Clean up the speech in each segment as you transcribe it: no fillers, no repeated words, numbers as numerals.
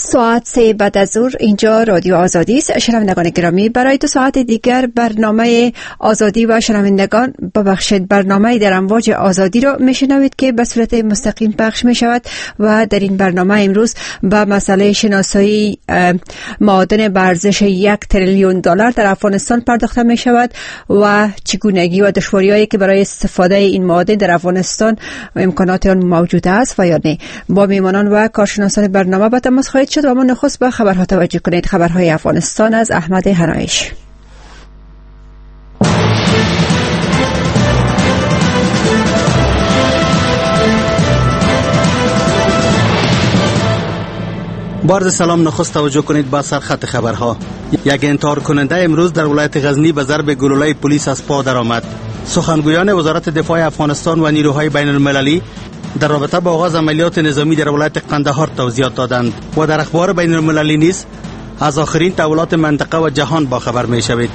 ساعت 3 بعد از ظهر اینجا رادیو آزادی است. شنوندگان گرامی، برای 2 ساعت دیگر برنامه آزادی و شنوندگان برنامه در امواج آزادی را میشنوید که به صورت مستقیم پخش می شود و در این برنامه امروز به مسئله شناسایی معادن به ارزش $1 تریلیون در افغانستان پرداخته می شود و چگونگی و دشواری‌هایی که برای استفاده این معادن در افغانستان امکانات آن موجود است و یا نه. با میهمانان و کارشناسان برنامه با تماس خواهید شد و ما نخست به خبرها توجه کنید. خبرهای افغانستان از احمد هنایش. بارد سلام، نخست توجه کنید با سرخط خبرها. یک انتحار کننده امروز در ولایت غزنی به ضرب گلوله پلیس از پا درآمد. سخنگویان وزارت دفاع افغانستان و نیروهای بین المللی در رابطه با آغاز عملیات نظامی در ولایت قندهار توضیحات دادند و در اخبار بین المللی نیز از آخرین تحولات منطقه و جهان با خبر می شوید.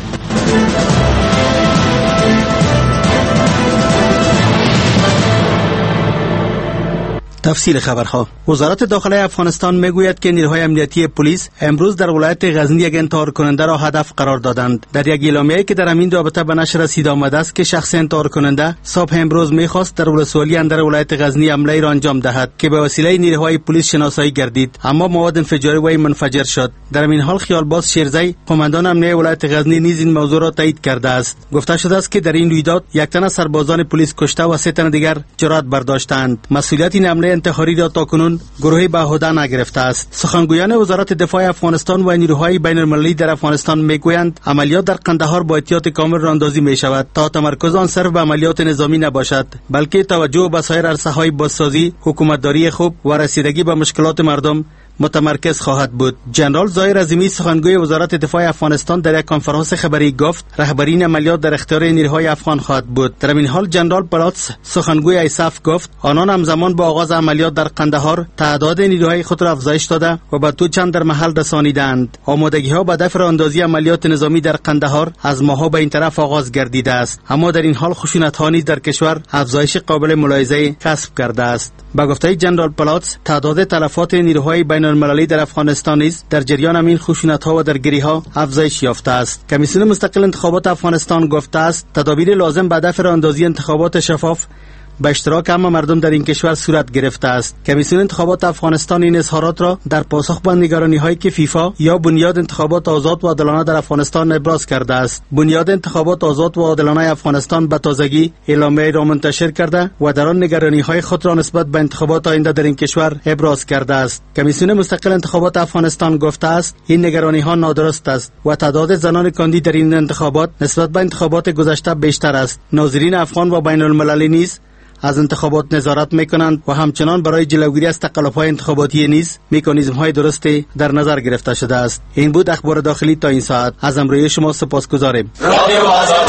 تفصیل خبرها. وزارت داخلی افغانستان میگوید که نیروهای امنیتی پلیس امروز در ولایت غزنی یک انتحار کننده را هدف قرار دادند. در یک اعلامیه‌ای که در همین رابطه به نشر رسیده آمده است که شخص انتحار کننده صبح امروز میخواست در ولسوالی اندر ولایت غزنی حمله را انجام دهد که به وسیله نیروهای پلیس شناسایی گردید، اما مواد انفجاری وی منفجر شد. در همین حال خیالباز شیرزی، قماندان امنیه ولایت غزنی، نیز این موضوع را تایید کرده است. گفته شده است که در این رویداد 1 تن از سربازان پلیس کشته و 3 تن دیگر جراحت برداشتند. مسئولیت این حمله انتحاری را تاکنون گروهی به عهده نگرفته است. سخنگویان وزارت دفاع افغانستان و نیروهای بین المللی در افغانستان میگویند عملیات در قندهار با احتیاط کامل راهاندازی می شود تا تمرکز آن صرف به عملیات نظامی نباشد، بلکه توجه به سایر عرصه‌های بازسازی، حکومتداری خوب و رسیدگی به مشکلات مردم متمرکز خواهد بود. جنرال ظاهر عظیمی، سخنگوی وزارت دفاع افغانستان، در یک کنفرانس خبری گفت رهبرین عملیات در اختیار نیروهای افغان خواهد بود. در این حال جنرال پلاتس، سخنگوی ایساف، گفت آنان همزمان با آغاز عملیات در قندهار تعداد نیروهای خود را افزایش داده و به تو چند در محل رسانیدند. آمادگی‌ها به دفع راهاندازی عملیات نظامی در قندهار از ماه‌ها به این طرف آغاز گردیده است، اما در این حال خشونت‌ها نیز در کشور افزایش قابل ملاحظه کسب کرده است. با گفته جنرال پلاتس، تعداد تلفات نیروهای بین المللی در افغانستان نیز در جریان همین خشونت‌ها و درگیری‌ها افزایش یافته است. کمیسیون مستقل انتخابات افغانستان گفته است تدابیر لازم به دفع راهاندازی انتخابات شفاف به اشتراک همه مردم در این کشور صورت گرفته است. کمیسیون انتخابات افغانستان این اظهارات را در پاسخ به نگرانی‌هایی که فیفا یا بنیاد انتخابات آزاد و عادلانه در افغانستان ابراز کرده است. بنیاد انتخابات آزاد و عادلانه افغانستان به تازگی اعلامیه را منتشر کرده و در آن نگرانی‌های خود را نسبت به انتخابات آینده در این کشور ابراز کرده است. کمیسیون مستقل انتخابات افغانستان گفته است این نگرانی‌ها نادرست است و تعداد زنان کاندید در این انتخابات نسبت به انتخابات گذشته بیشتر است. ناظرین افغان و بین المللی نیز از انتخابات نظارت میکنند و همچنان برای جلوگیری از تقلب‌های انتخاباتی نیز مکانیزم‌های درستی در نظر گرفته شده است. این بود اخبار داخلی تا این ساعت. از همراهی شما سپاسگزاریم. رادیو آزادی.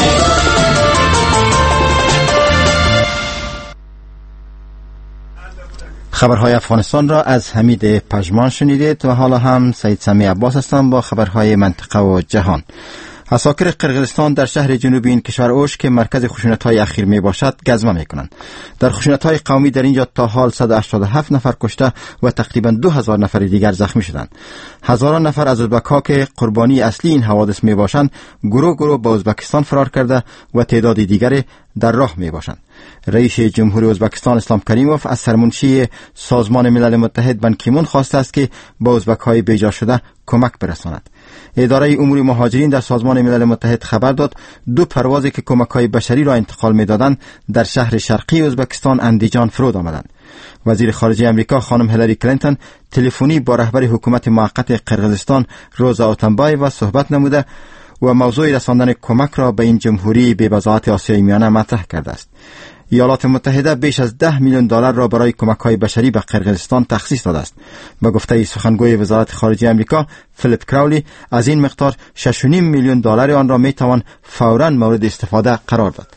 خبرهای افغانستان را از حمید پژمان شنیدید و حالا هم سید سمی عباس هستم با خبرهای منطقه و جهان. عساکر قرقیزستان در شهر جنوبی این کشور اوش که مرکز خشونت‌های اخیر می باشد گزمه می کنند. در خشونت‌های قومی در اینجا تا حال 187 نفر کشته و تقریبا 2000 نفر دیگر زخمی شدند. هزاران نفر از ازبک‌ها که قربانی اصلی این حوادث می باشند گروه به ازبکستان فرار کرده و تعداد دیگر در راه می باشند. رئیس جمهوری ازبکستان اسلام کریموف از سرمنشی سازمان ملل متحد بن کی مون خواسته است که با ازبک‌های بیجا شده کمک برساند. اداره امور مهاجرین در سازمان ملل متحد خبر داد 2 پروازی که کمک‌های بشری را انتقال می‌دادند در شهر شرقی ازبکستان اندیجان فرود آمدند. وزیر خارجه امریکا خانم هیلاری کلینتون تلفنی با رهبر حکومت موقت قرقیزستان روزا اوتنبایوا صحبت نموده و موضوع رساندن کمک را به این جمهوری به‌وضاحت آسیای میانه مطرح کرده است. ایالات متحده بیش از $10 میلیون را برای کمک‌های بشری به قرقیزستان تخصیص داده است. به گفته سخنگوی وزارت خارجه امریکا فیلیپ کراولی، از این مقدار $6.5 میلیون آن را میتوان فوراً مورد استفاده قرار داد.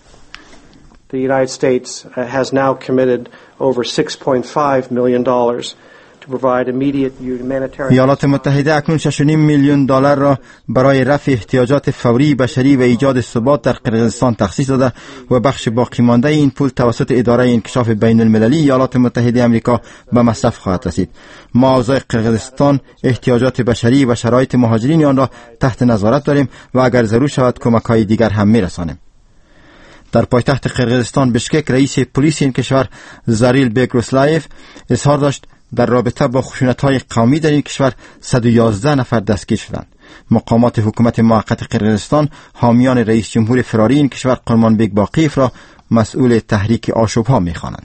The United States has now committed over $6.5 million ایالات متحده اکنون 6.5 میلیون دلار را برای رفع احتیاجات فوری بشری و ایجاد ثبات در قرقیزستان تخصیص داده و بخش باقی مانده این پول توسط اداره انکشاف بین المللی ایالات متحده آمریکا به مصرف خواهد رسید. ما اوضاع قرقیزستان، احتیاجات بشری و شرایط مهاجرین آن را تحت نظارت داریم و اگر ضرور شود کمک‌های دیگر هم می‌رسانیم. در پایتخت قرقیزستان بشکک رئیس پلیس این کشور زاریل بیگروسلایف اظهار داشت در رابطه با خشونت‌های قومی در این کشور 111 نفر دستگیر شدند. مقامات حکومت موقت قرقیزستان حامیان رئیس جمهور فراری این کشور قرمانبک باقیف را مسئول تحریک آشوب‌ها می‌خوانند.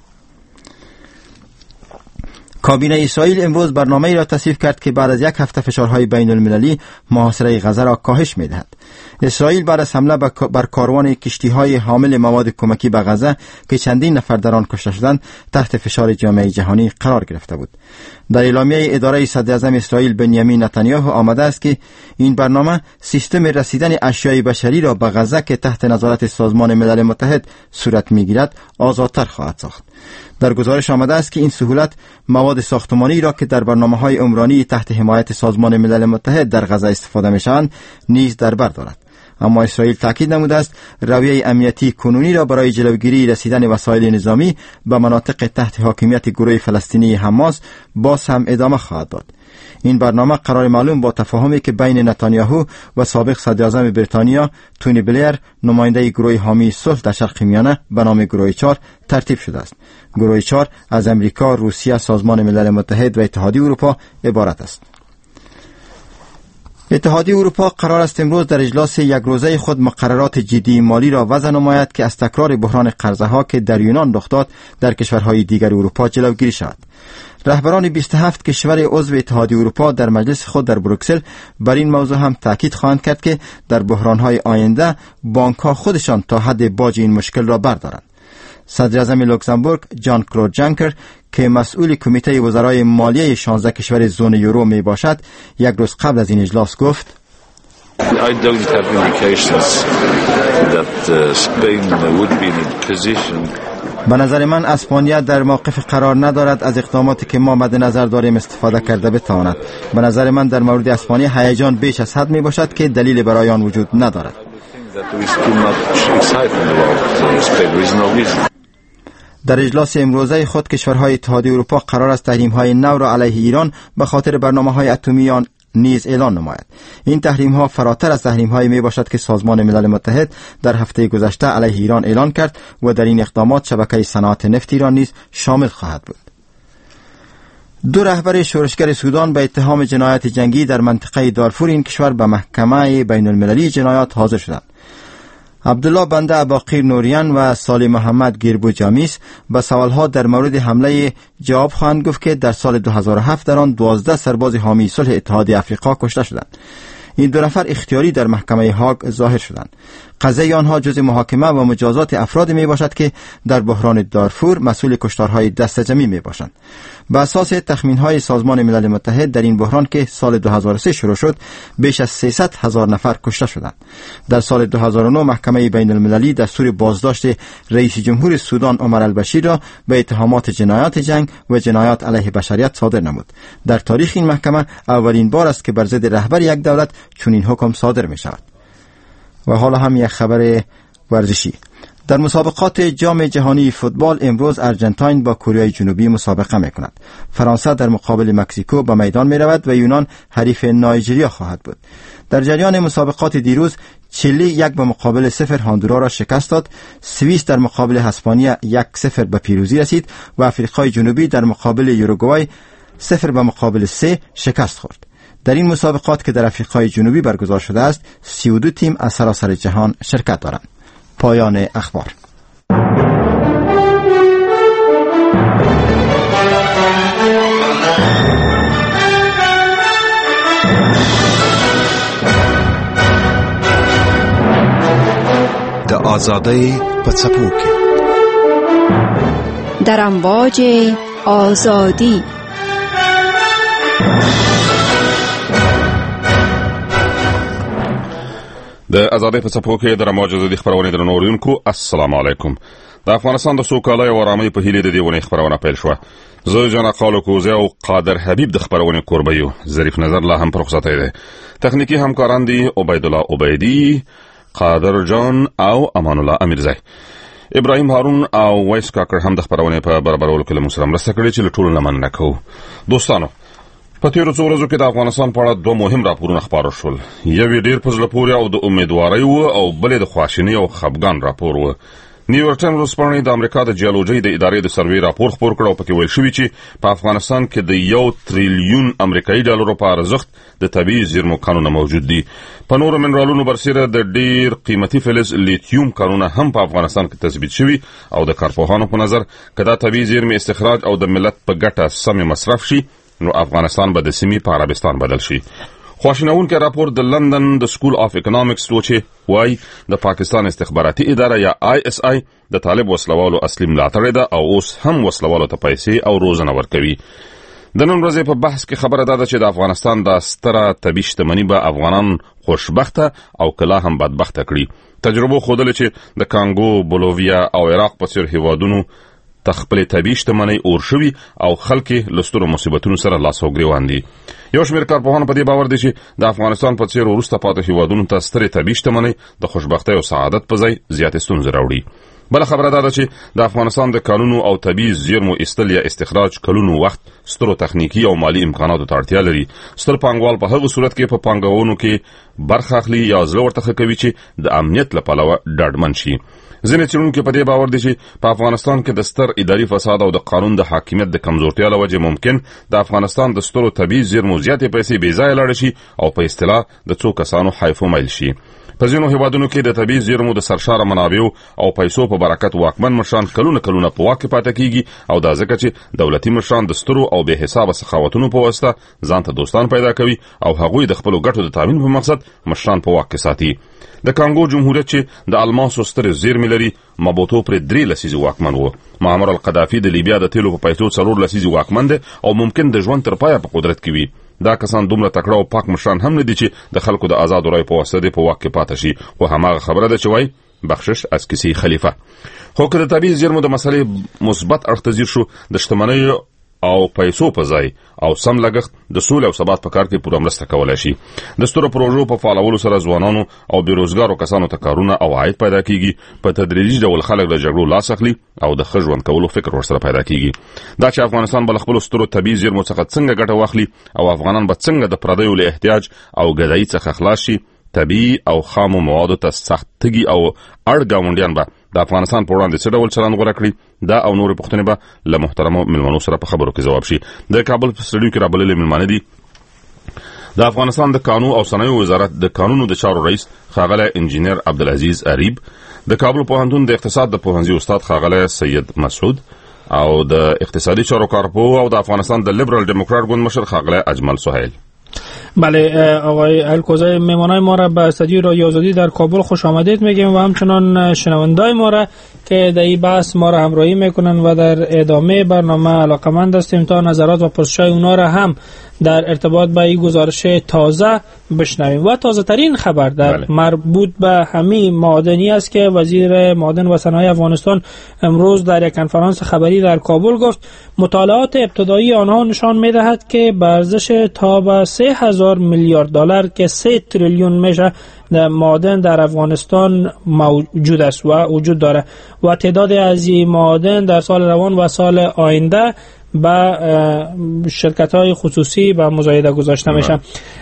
کابینه اسرائیل امروز برنامه‌ای را تصویب کرد که بعد از یک هفته فشارهای بین المللی محاصره غزه را کاهش می‌دهد. اسرائیل بعد از حمله بر کاروان کشتی‌های حامل مواد کمکی به غزه که چندین نفر در آن کشته شدند تحت فشار جامعه جهانی قرار گرفته بود. در اعلامیه اداره صدراعظم اسرائیل بنیامین نتانیاهو آمده است که این برنامه سیستم رسیدن اشیاء بشری را به غزه که تحت نظارت سازمان ملل متحد صورت می‌گیرد آزادتر خواهد ساخت. در گزارش آمده است که این سهولت مواد ساختمانی را که در برنامه‌های عمرانی تحت حمایت سازمان ملل متحد در غزه استفاده می‌شوند نیز در بر دارد. اما اسرائیل تاکید نموده است رویه امنیتی کنونی را برای جلوگیری رسیدن وسایل نظامی به مناطق تحت حاکمیت گروه فلسطینی حماس باز هم ادامه خواهد داد. این برنامه قرار معلوم با تفاهمی که بین نتانیاهو و سابق صدراعظم بریتانیا تونی بلیر نماینده گروه حامی صلح در شرق میانه به نام گروه 4 ترتیب شده است. گروه 4 از امریکا، روسیه، سازمان ملل متحد و اتحادیه اروپا عبارت است. اتحادیه اروپا قرار است امروز در اجلاس یک روزه خود مقررات جدی مالی را وضع نماید که از تکرار بحران قرضه ها که در یونان رخ داد در کشورهای دیگر اروپا جلوگیری شود. رهبران 27 کشور عضو اتحادیه اروپا در مجلس خود در بروکسل بر این موضوع هم تاکید خواهند کرد که در بحران‌های آینده بانک‌ها خودشان تا حد باج این مشکل را بردارند. صدراعظم لوکزامبورگ جان کلود جانکر که مسئول کمیته وزرای مالیه 16 کشور زون یورو می باشد یک روز قبل از این اجلاس گفت I don't have indications that Spain would be in a position. به نظر من اسپانیا در موقف قرار ندارد از اقداماتی که ما مد نظر داریم استفاده کرده بتواند. به نظر من در مورد اسپانیا هیجان بیش از حد می باشد که دلیل برای آن وجود ندارد. در اجلاس امروزه خود کشورهای اتحادیه اروپا قرار است تحریم‌های نو را علیه ایران به خاطر برنامه‌های اتمی آن نیز اعلان نماید. این تحریم‌ها فراتر از تحریم‌هایی میباشد که سازمان ملل متحد در هفته گذشته علیه ایران اعلان کرد و در این اقدامات شبکه صنعت نفت ایران نیز شامل خواهد بود. دو رهبر شورشگر سودان به اتهام جنایت جنگی در منطقه دارفور این کشور به محکمه بین المللی جنایات حاضر شدند. عبدالله بنده اباقیر نوریان و صالح محمد گیربو جامیس به سوالها در مورد حمله جواب خواهند گفت که در سال 2007 در آن 12 سرباز حامی صلح اتحادیه آفریقا کشته شدند. این دو نفر اختیاری در محکمه هاگ ظاهر شدند. قضیه آنها جزء محاکمه و مجازات افراد می باشد که در بحران دارفور مسئول کشتارهای دستجمعی می باشند. بر اساس تخمین‌های سازمان ملل متحد در این بحران که سال 2003 شروع شد بیش از 300,000 نفر کشته شدند. در سال 2009 محکمه بین المللی دستور بازداشت رئیس جمهور سودان عمر البشیر را به اتهامات جنایات جنگ و جنایات علیه بشریت صادر نمود. در تاریخ این محکمه اولین بار است که بر ضد رهبر یک دولت چنین حکم صادر می شود. و حالا هم یک خبر ورزشی. در مسابقات جام جهانی فوتبال امروز ارژانتین با کره جنوبی مسابقه می کند. فرانسه در مقابل مکزیکو به میدان می رود و یونان حریف نایجریا خواهد بود. در جریان مسابقات دیروز چیلی 1-0 هندورا را شکست داد. سوئیس در مقابل اسپانیا 1-0 به پیروزی رسید و آفریقای جنوبی در مقابل یوروگوئه 0-3 شکست خورد. در این مسابقات که در آفریقای جنوبی برگزار شده است 32 تیم از سراسر جهان شرکت دارند. پایان اخبار. د آزادۍ په څپو کې در امواج آزادی. د آزادۍ په څپو کې د امواج آزادي خبرونه درنو اوریدونکو السلام علیکم. د افغانستان د سوکالۍ او آرامۍ په هیله د دې ونې خبرونه پیل شوه. زه جان قالو کوزه او قادر حبیب د خبرونه کوربه یو. ظریف نظر لا هم پر رخصتۍ ده. تخنیکی همکاران دي عبید الله عبیدی، قادر جان او امان الله امیرزی. ابراهیم هارون او وایس کاکر هم د خبرونه په برابرولو کې له موږ سره مرسته کړې چې له ټولو مننه کوو. دوستانو، په تیرو څو ورځو کې د افغانستان په اړه دوه مهم راپورونه خپاره شول. یو ډیر په زړه پورې او د امیدوارۍ و او بل د خواشینۍ او خفګان راپور و. نیویارک ټایمز ورځپاڼې د امریکا د جیولوژي د ادارې د سروې راپور خپور کړ او پکې ویل شوی چې په افغانستان کې د 1 تریلیون امریکایي ډالرو په ارزښت د طبیعي زیرمو کانونه موجود دي. په نورو منرالونو برسېره د ډیر قیمتي فلز لیتیوم کانونه هم په افغانستان کې تثبیت شوي او د کارپوهانو په نظر که دا طبیعي زیرمې استخراج او د ملت په ګټه سمې مصرف شي نو افغانستان به د سیمې په عربستان بدل شي. خواشینونکی راپور د لندن د سکول اف اکونومکس و چې وای د پاکستان استخباراتي اداره یا ISI د طالب وسلوالو اصلي ملاتړی ده او اوس هم وسلوالو ته پیسې او روزنه ورکوي. د نن ورځې په بحث کې خبره ده چې د افغانستان د ستره طبیعي شتمنۍ به افغانان خوشبخته او کله هم بدبخته کړي. تجربه ښودلې چې د کانګو، بولوویا او عراق په څیر هیوادونو تخپل طبیعي شتمنۍ اور شوي او خلک له سترو مصیبتونو سره لاس او ګریوان دي. یو شمېر کارپوهان په دې باور دي چې د افغانستان په څیر وروسته پاتې هیوادونو ته سترې طبیعي شتمنۍ د خوشبختۍ او سعادت په ځای زیاتې ستونزې راوړي. بله خبره دا ده چې د افغانستان د کانونو او طبیعي زیرمو ایستل یا استخراج کلونو وخت، سترو تخنیکی او مالی امکاناتو ته اړتیا لري. ستر پانګوال په هغه صورت کې په پانګونو کې برخه اخلي یا زړه ورته کوي چې د امنیت له پلوه ډاډمن شي. ځینې څېړونکي په دې باور دي چې په افغانستان کې د ستر اداري فساد او د قانون د حاکمیت د کمزورتیا له وجې ممکن د افغانستان د سترو طبیعي زیرمو زیاتې پیسې بې ځایه لاړې شي او په اصطلاح د څو کسانو حیف و میل شي. په ځینو هیوادونو کې د طبیعي زیرمو د سرشاره منابعو او پیسو په برکت واکمن مشران کلونه په واک کې پاتې کیږي او دا ځکه چې دولتي مشران د سترو او بې حسابه سخاوتونو په واسطه ځان ته دوستان پیدا کوي او هغوی د خپلو ګټو د تامین په مقصد مشران په واک کې ساتي. د کانګو جمهوریت چې د الماسو سترې زیرمې لري، مابوتو پرې 3 لسیزې واکمن و. معمر القذافي د لیبیا د تیلو په پیسو 4 لسیزې واکمن دی او ممکن د ژوند تر پایه په قدرت کې وي. دا کسان دومره تکړه او پاک مشران هم نه دي چې د خلکو د آزاد رای په واسطه په واک کې پاتې شي. خو هماغه خبره ده چې وای بخشش از کسی خلیفه. خو که د طبیعي زیرمو د مسلې مثبت اړخ ته ځیر شو، د شتمنۍ او پیسو په ځای او سم لګښت د سولې او ثبات په کار کې پوره مرسته کولای شي. د سترو پروژو په فعالولو سره ځوانانو او بیروزګارو کسانو ته کارونه او عاید پیدا کیږي. په تدریجي ډول خلک له جګړو لاس اخلي او د ښه ژوند کولو فکر ورسره پیدا کیږي. دا چې افغانستان بل خپل سترو طبیعي زیرمو څخه څنګه ګټه واخلي او افغانان به څنګه د پردیو له احتیاج او ګدایي څخه خلاص شي، طبیعي او خامو موادو ته سخت تګي او اړ ګاونډیان به د افغانستان په وړاندې څه ډول چلند غوره کړي، دا او نورې پوښتنې به له محترمو مېلمنو سره په خبرو کې ځواب شي. د کابل په سټډیو کې رابللي مېلمانه دي د افغانستان د قانون او صنایعو وزارت د قانونو د چارو رئیس ښاغلی انجینر عبدالعزیز اریب، د کابل پوهنتون د اقتصاد د پوهنځي استاد ښاغلی سید مسعود او د اقتصادي چارو کارپوه او د افغانستان د لیبرال دموکرات ګوند مشر ښاغلی اجمل سهیل. بله آقای الکوزای، مهمانای ما را به استودیو رادیو آزادی در کابل خوش آمدید میگیم و همچنان شنوندای ما را که در این بحث ما را همراهی میکنن و در ادامه برنامه علاقمند هستیم تا نظرات و پرسش‌های اونا را هم در ارتباط با این گزارش تازه بشنویم. و تازه ترین خبر در مربوط به همین معادنی است که وزیر معادن و صنایع افغانستان امروز در یک کنفرانس خبری در کابل گفت مطالعات ابتدایی آنها نشان می‌دهد که به ارزش تا به 3000 میلیارد دلار که 3 تریلیون میشه معادن در افغانستان موجود است و وجود داره و تعداد از این معادن در سال روان و سال آینده با شرکت‌های خصوصی به مزایده گذاشته میشه.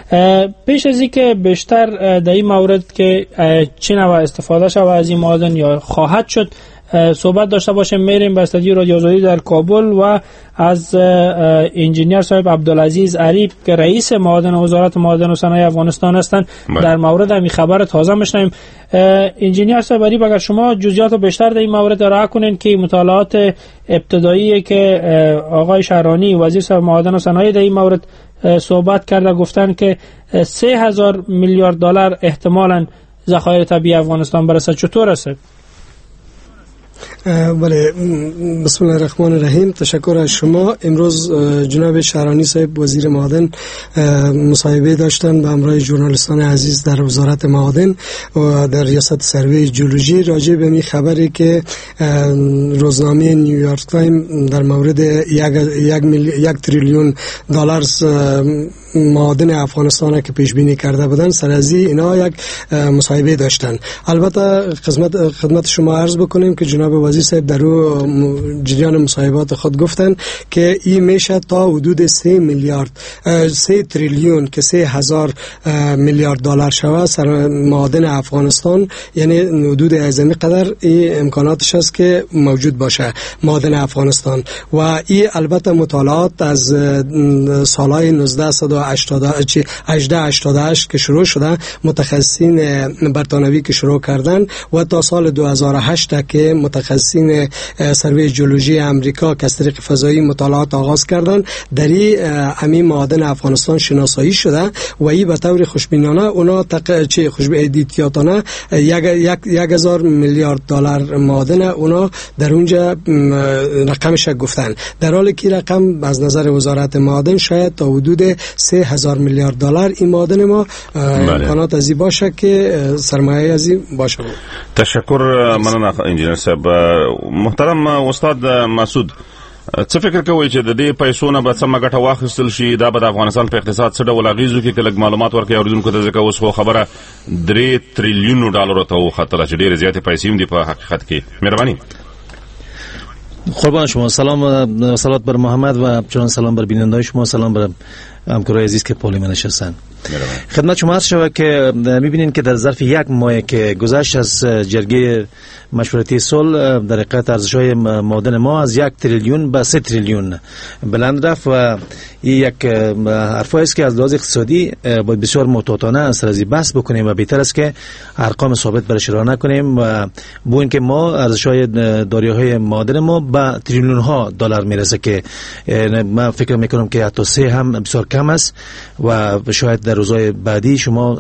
پیش از اینکه بیشتر در این مورد که چه نوع استفاده شود از این معادن یا خواهد شد صحبت داشته باشیم، میریم به استودیو رادیو آزادی در کابل و از انجینیر صاحب عبدالعزیز اریب که رئیس معادن وزارت معادن و صنایع افغانستان هستند در مورد همین خبر تازه میشنیم. انجینیر صاحب اریب، اگر شما جزئیات بیشتر در این مورد ارائه کنین که مطالعات ابتدایی که آقای شهرانی وزیر صاحب معادن و صنایع در این مورد صحبت کرده، گفتن که 3000 میلیارد دلار احتمالاً ذخایر طبیعی افغانستان برسد، چطور است؟ بله، بسم الله الرحمن الرحیم. تشکر از شما. امروز جناب شهرانی صاحب وزیر معادن مصاحبه داشتن به همراه ژورنالیستان عزیز در وزارت معادن و در ریاست سروی جیولوژی راجع به این خبری که روزنامه نیویورک تایم در مورد یک تریلیون دلار معادن افغانستان که پیش بینی کرده بودن. سر از اینا یک مصاحبه داشتن. البته خدمت شما عرض بکنیم که جناب وزیر صاحب در جریان مصاحبات خود گفتن که این میشه تا حدود 3 تریلیون که 3000 میلیارد دلار شود سر معادن افغانستان، یعنی حدود از این قدر این امکاناتش است که موجود باشه معادن افغانستان. و این البته مطالعات از سالهای 1888 که شروع شده، متخصصین برطانوی که شروع کردن و تا سال 2008 که متخصصین سروی جیولوژی امریکا که از طریق فضایی مطالعات آغاز کردن، در این معادن افغانستان شناسایی شده و این به طور خوشبینانه اونا خوشبینانه 1000 میلیارد دلار معادن اونا در اونجا رقمش گفتن، در حالی که رقم از نظر وزارت معادن شاید تا حدود 3000 میلیارد دلار این معادن ما امکانات ازی باشه که سرمایه ازی باشه. تشکر. مننه انجینر صاحب. محترم استاد مسعود، څه فکر کوئ چې د دې پیسو نه به څه ګټه واخیستل شي؟ دا به د افغانستان په اقتصاد څه ډول اغیز وکړي؟ که لږ معلومات ورکړئ اوریدونکو ته، ځکه اوس خو خبره 3 تریلیونو ډالرو ته وختله چې ډېرې زیاتې پیسې هم دي په حقیقت کې. مهرباني. قربان شما. سلام، صلوات بر محمد و همچنان سلام بر بینندگان شما، سلام بر همکارای عزیز که پالی من نشستن. خدمت شما عرض شود که میبینین که در ظرف یک ماه که گذشت از جرگه مشورتی صلح، در حقیقت ارزش‌های معادن ما از 1 تریلیون به 3 تریلیون بلند رفت و یک حرفی است که از لحاظ اقتصادی باید بسیار محتاطانه سر از بحث بکنیم و بهتر است که ارقام ثابت برش را نکنیم و با اینکه ما ارزش‌های داریاهای معادن ما به تریلیون ها دلار میرسه که من فکر میکنم که حتی 3 هم بسیار کم است و شاید در روزهای بعدی شما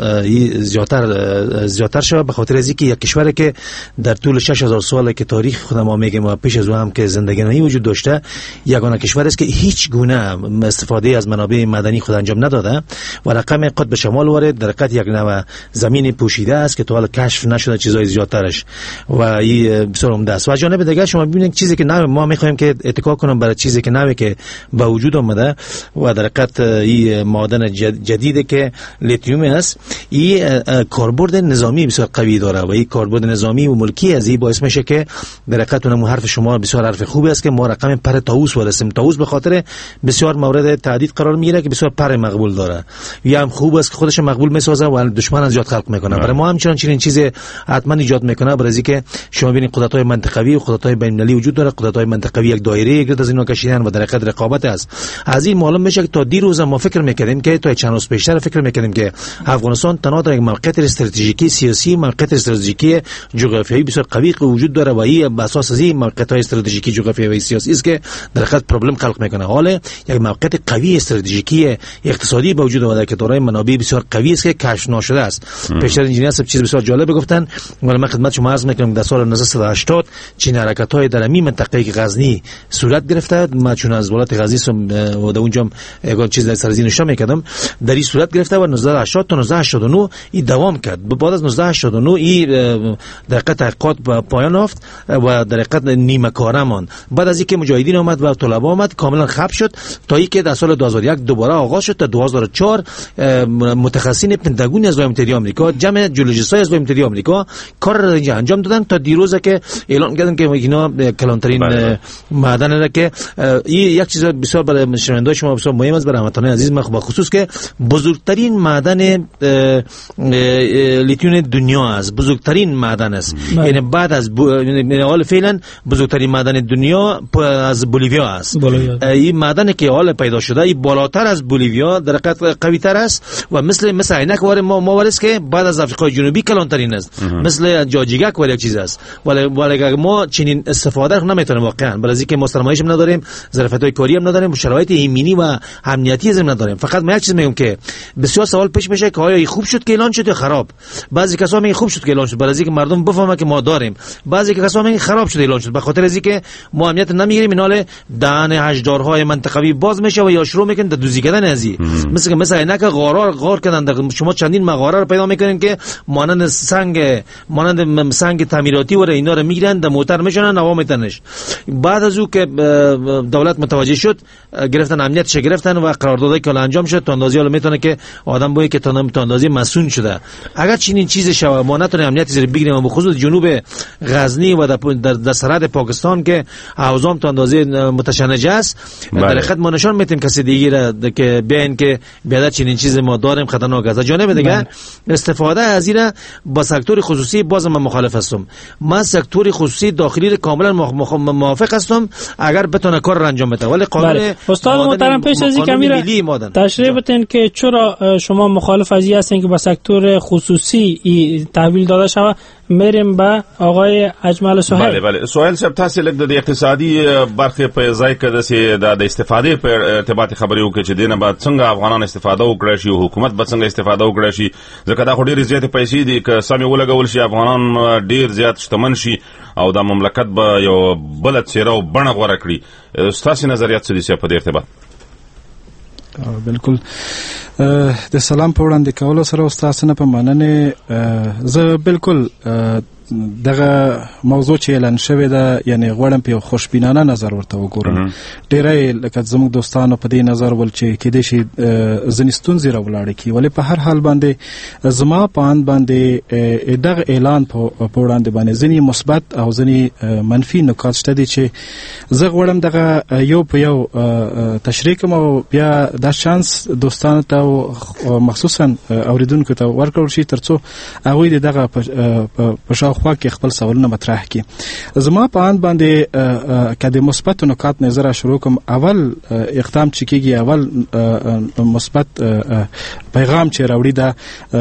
زیادتر شود، به خاطر از اینکه یک کشوری که در طول 6000 سال که تاریخ خود ما میگیم و پیش از او هم که زندگی وجود داشته، یگانه کشور است که هیچ گونه استفاده از منابع معدنی خود انجام نداده و رقم قطب شمال وارد در حقیقت یک نوع زمین پوشیده است که تا حالا کشف نشده چیزای زیادترش و این بسیار عمده است. و جانب دیگه شما ببینید چیزی که ما میخوایم که اتکا کنیم برای چیزی که نوی که به وجود آمده و در حقیقت این معدن جدیدی که لیتیوم است، این کاربرد نظامی بسیار قوی داره و این کاربرد نظامی و ملکی از این باعث میشه که در حقیقت اون حرف شما بسیار حرف خوبی است که ما رقم پر طاووس ورسیم. طاووس به خاطر بسیار مورد تعدید قرار میگیره که بسیار پر مقبول داره، یا هم خوب است که خودش مقبول میسازه و دشمن از جات خلق میکنه. برای ما هم چنین چیز حتما ایجاد میکنه، برای اینکه شما ببینید قدرت‌های منطقوی و قدرت‌های بین‌المللی وجود داره. قدرت‌های منطقوی یک دایره گرد از اینا کشیدن و در حقیقت رقابت است. از این معلوم میشه که تا دیروز ما فکر میکردیم که تا چند روز پیشتر فکر میکردیم که افغانستان تنها در یک موقعیت استراتژیکی سیاسی، موقعیت استراتژیکی جغرافیایی بسیار قوی وجود داره و این بر اساس این موقعیت استراتژیکی جغرافیایی و سیاسی است که در حقیقت پروبلم خلق میکنه. حالا یک موقعیت قوی استراتژیکی اقتصادی به وجود اومده که دارای منابع بسیار قوی است که کشف نشده است. پیشتر انجینیر صاحب چیز بسیار جالب گفتن، ولی من خدمت شما عرض میکنم در سال 1980 چین حرکت‌های در این منطقه که غزنی صورت گرفته، ما چون از ولایت غزنی و در اونجا یک چیز در سرزمین نشون میکردم، در این صورت گرفته و 1980 تا 1989 این دوام کرد. بعد از 1989 این در حقیقت تحقیقات پایان یافت و در حقیقت نیمه کاره ماند. بعد از اینکه مجاهدین اومد و طلبه اومد کاملا خب شد تا اینکه در سال 2001 دوباره آغاز شد. تا 2004 متخصصین پنتاگون از وزارت متحده آمریکا، جمع جیولوژیست‌های از وزارت متحده آمریکا کار را اینجا انجام دادن تا دیروز که اعلام کردن که اینا کلانترین معدن را که این یک چیز بسیار برای شنوندگان شما بسیار مهم است، برای هموطنان عزیز ما خصوص که بزرگترین معدن لیتیوم دنیا است، بزرگترین معدن است. یعنی بعد از حال فعلا بزرگترین معدن دنیا از بولیویا است. این معدنی که حال پیدا شده این بالاتر از بولیویا در حقیقت قوی تر است و مثل عینک وار ما وارس که بعد از آفریقای جنوبی کلانترین است، مثل جاجیگک ولی یک چیز است. ولی ما چنین استفاده رو نمیتونیم واقعا، برای اینکه ما سرمایه‌اش هم نداریم، ظرفیت‌های کاری هم نداریم، شرایط ایمنی و امنیتی هم نداریم. فقط من یک چیز میگم که بسیار سوال پیش میشه که آیا خوب شد که اعلان شد یا خراب. بعضی کسا میگن خوب شد که اعلان شد برای اینکه مردم بفهمن که ما داریم، بعضی کسا میگن خراب شد اعلان شد به خاطر از اینکه ما امنیت نمیگیریم، اینال دهن هشدارهای منطقوی باز میشه و یا شروع میکنن در دوزی کردن ازی مثل اینکه غار کردن. شما چندین مغاره رو پیدا میکنین که مانند سنگ تعمیراتی و اینا رو میگیرن در موتر میشونن نوا میتنش. بعد از او که دولت متوجه شد گرفتن امنیتش گرفتن و قراردادی که انجام شد تا اندازی حالا میتونه که آدم باید که تا اندازی مسئول شده. اگر چنین چیزی شوه ما نتونیم امنیتی رو بگیریم و بخصوص جنوب غزنی و در سرحد پاکستان که اوضاع تا اندازی متشنج است در حقیقت ما نشان میتیم کسی دیگه که بیان که بیاد چنین چیزی ما داریم خطرناک است. جانب دیگه استفاده از این با سکتور خصوصی باز من مخالف هستم. من سکتور خصوصی داخلی کاملا موافق هستم اگر بتونه کار را انجام بده، ولی قانون استاد محترم پیش از اینکه میره تشریح بدین که چرا شما مخالف از این هستین که با سکتور خصوصی تحویل داده شود. میریم به آقای اجمل سهیل. بله سهیل صاحب تاسو لګ د اقتصادي برخه په ځای کې د استفادې په ارتباط خبرې وکړي چې دینه بعد څنګه افغانان استفاده وکړي شي، حکومت به څنګه استفاده وکړي شي، ځکه دا خو ډېر زیات پیسې دي که سمې ولګول شي افغانان ډېر زیات شتمن شي او د مملکت به یو بل څیره او بڼه غوره کړي. ستاسو نظریات څه دي په دې ارتباط؟ بالکل د سلام په وړاندې کولو سره استاد نه په مننه زه بالکل دغه موضوع چې اعلان شوی ده یعنی غواړم په خوشبینانه نظر ورته وګورم. ډیرای لکه زموږ دوستانو په دې نظر ول چې کې دې شي زنستون زیرا ولاړ کی، ولی په هر حال باندې زما په ان باندې دغه اعلان په وړاندې باندې ځنی مثبت او ځنی منفي نکات شته دي چې زه غواړم دغه یو په یو تشریح کوم او بیا دا شانس دوستانو ته مخصوصا اوریدونکو ته ورکړل شي ترڅو هغه دغه په شاوخوا کې خپل سوالونه مطرح کړي. زما په اند باندې کله مثبت نکات نظر شروع کوم. اول اقدام چې کیږي، اول مثبت پیغام چې راوړي دا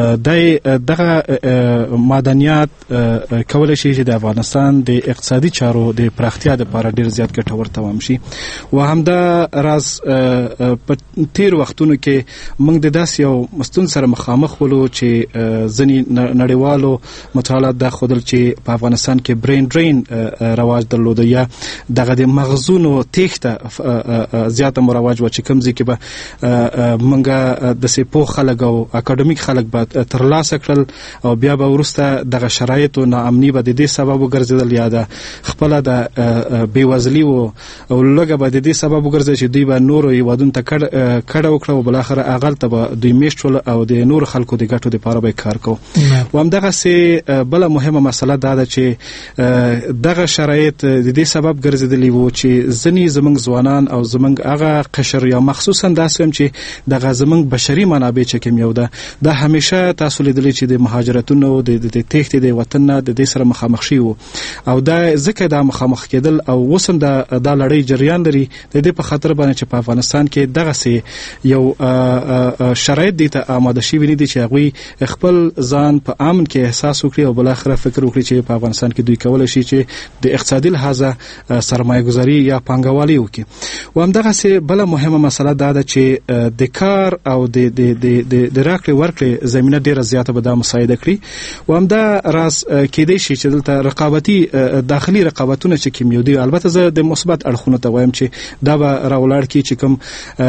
دغه معدنیات کولای شي چې د افغانستان د اقتصادي چارو د پراختیا لپاره ډیر زیات ګټور تمام شي. و همدا راز په تیر وختونو کې موږ د داس یو مستون سره مخامخ ولو چې ځنی نړیوالو مطالعات د خودل چې په افغانستان کې برین ډرین رواج درلوده یا دغه د مغزونو تېخته زیاته مرواج و چې کوم ځکه به منګه د سپو خلک او اکیډمیک خلک به ترلاسه کړل او بیا به ورسته دغه شرایط او ناامني به د دې سبب وګرځیدل یا د خپل د بیوزلی او لږه به د دې سبب وګرځي چې دوی به نور یوادون ته کړه وکړه او بل اخر اغل ته به دوی میشتول او د نور خلکو د ګټو لپاره به کار کوي. و هم دغه سه بل مهمه مسله دا ده چې دغه شرایط د دې سبب ګرځیدلی وو چې ځنی زمنګ ځوانان او زمنګ هغه قشر یا مخصوصا داسم چې دغه زمنګ بشري منابع چې کوم یو ده دا همیشه تاسو لیدلی چې د مهاجرتونو د تېښتې د وطن نه د دې سره مخامخ شي وو او دا ځکه دا مخامخ کېدل او وسم دا لړۍ جریان لري د دې په خاطر باندې چې په افغانستان کې دغه سي یو شرایط دي ته آماده شي ونی دي چې هغه خپل ځان په امن کې احساس وکړي او بل اخر فکر وکړي چې په افغانستان کې دوی کولای شي چې د اقتصادي لحاظه سرمایه گذاري یا پانګوالي وکړي. و هم دغه سه بل مهمه مسله دا ده چې د کار او د راکړې ورکړې زمينه ډیره زیاته به دا مساعده کړي. و هم دا راز کېدای شي چې دلته رقابتي داخلي رقابتونه چې کیمیو دي، البته زه د مثبت اړخونو ته وایم چې دا به راولړ کی چې کوم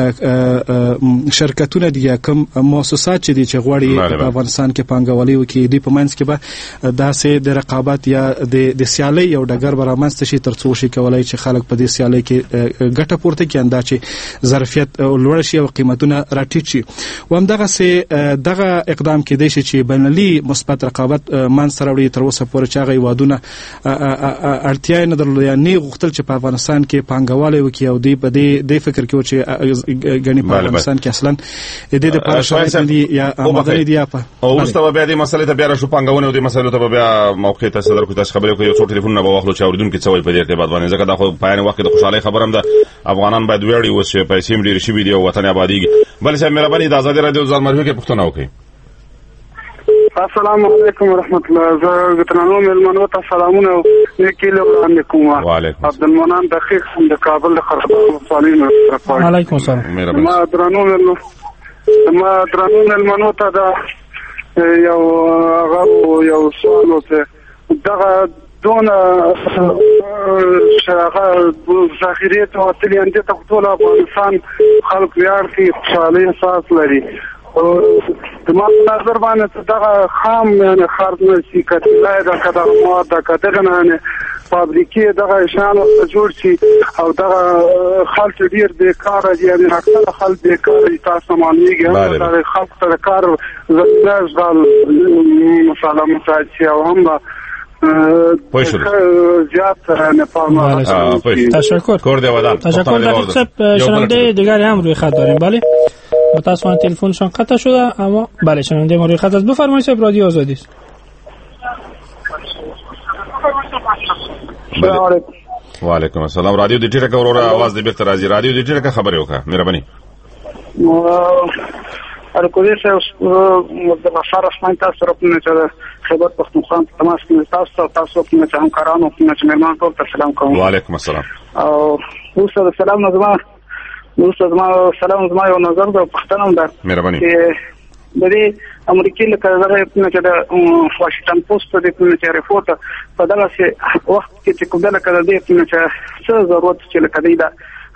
شرکتونه دي یا کوم مؤسسات چې دي چې غواړي په افغانستان کې پانګوالي وکړي د پمنس کې به داسې د رقابت یا د سیالي یو ډګر برامست شي ترڅو شي کولای چې خلک په دې سیالي کې ګټه پورته کړي انده چې ظرفیت لوړ شي او قیمتونه راټیټ شي. و هم دغه اقدام کې دی چې بینالمللي مثبت رقابت مان سره وړي تر اوسه پورې چې هغه وادونه اړتیا نه درلوده یا نه غوښتل چې په افغانستان کې پانګوالي وکړي او دی په دې فکر کې و چې غني په افغانستان کې اصلا د دې لپاره شرایط دي یا آماده دي په او ورسته بیا دې مسلې ته بیا شو پانګونه او دې مسلې ته بیا موقع ته صدر کو تاسو خبرې کوي یو څو ټلیفون نه واخلو چې اوریدونکو څه وایي په دې ارتباط باندې ځکه دا خو په عین وخت د خوشحالي خبرم ده افغانان باید ویړي وسه پیسې ملي شي ویډیو وطن آبادی بل څه مهرباني د آزادي رادیو ځان مرګه کې پښتنه وکړي. السلام علیکم ورحمت الله. زه ګتنانو ملمنو ته سلامونه وکیلو باندې کوم. عبدالمنان دقیق د کابل د خرابو صالحین. علیکم السلام. ما درنو ما درنو ملمنو ته دا یو سوال وته دغه دون شغال ذخیره ته تلین دي ته ټول افغانستان خلک ویاړ کی خوشالي احساس لري د ما نظر باندې دغه خام یعنی خرڅ نشي کړای دا کدا ما دا کدا نه فابریکې دغه شان جوړ شي او دغه خلک ډیر بیکار دي یعنی اکثر خلک بیکار دي تاسو معنیږي دا خلک سره کار زړه مثلا مساعد او هم زیاد نه پامه تشکر کرده ودان تشکر دقیق شنونده دیگری هم روی خط داریم. بله متاسفانه تلفنشان قطع شده اما بله شنونده ما روی خط است. بفرمایید صاحب رادیو آزادی است. و علیکم السلام. رادیو د ټیټه کورو आवाज دې بیرته راځي. رادیو د ټیټه خبرې وکړه مهرباني. ارکوزي د مسار اسمان تاسو سره په نشه خبر پښتونخوا په تماس کې تاسو په نشه همکارانو په نشه مېرمن ټول ته سلام کوم. وعلیکم السلام. او وسره سلام نظم زما یو نظر د پښتنو ده مهرباني د دې امریکای له کارګرای په نشه د واشنگټن پوسټ په نشه ریپورت په دغه وخت کې چې کومه کړه دې په نشه څه ضرورت چې لکه دا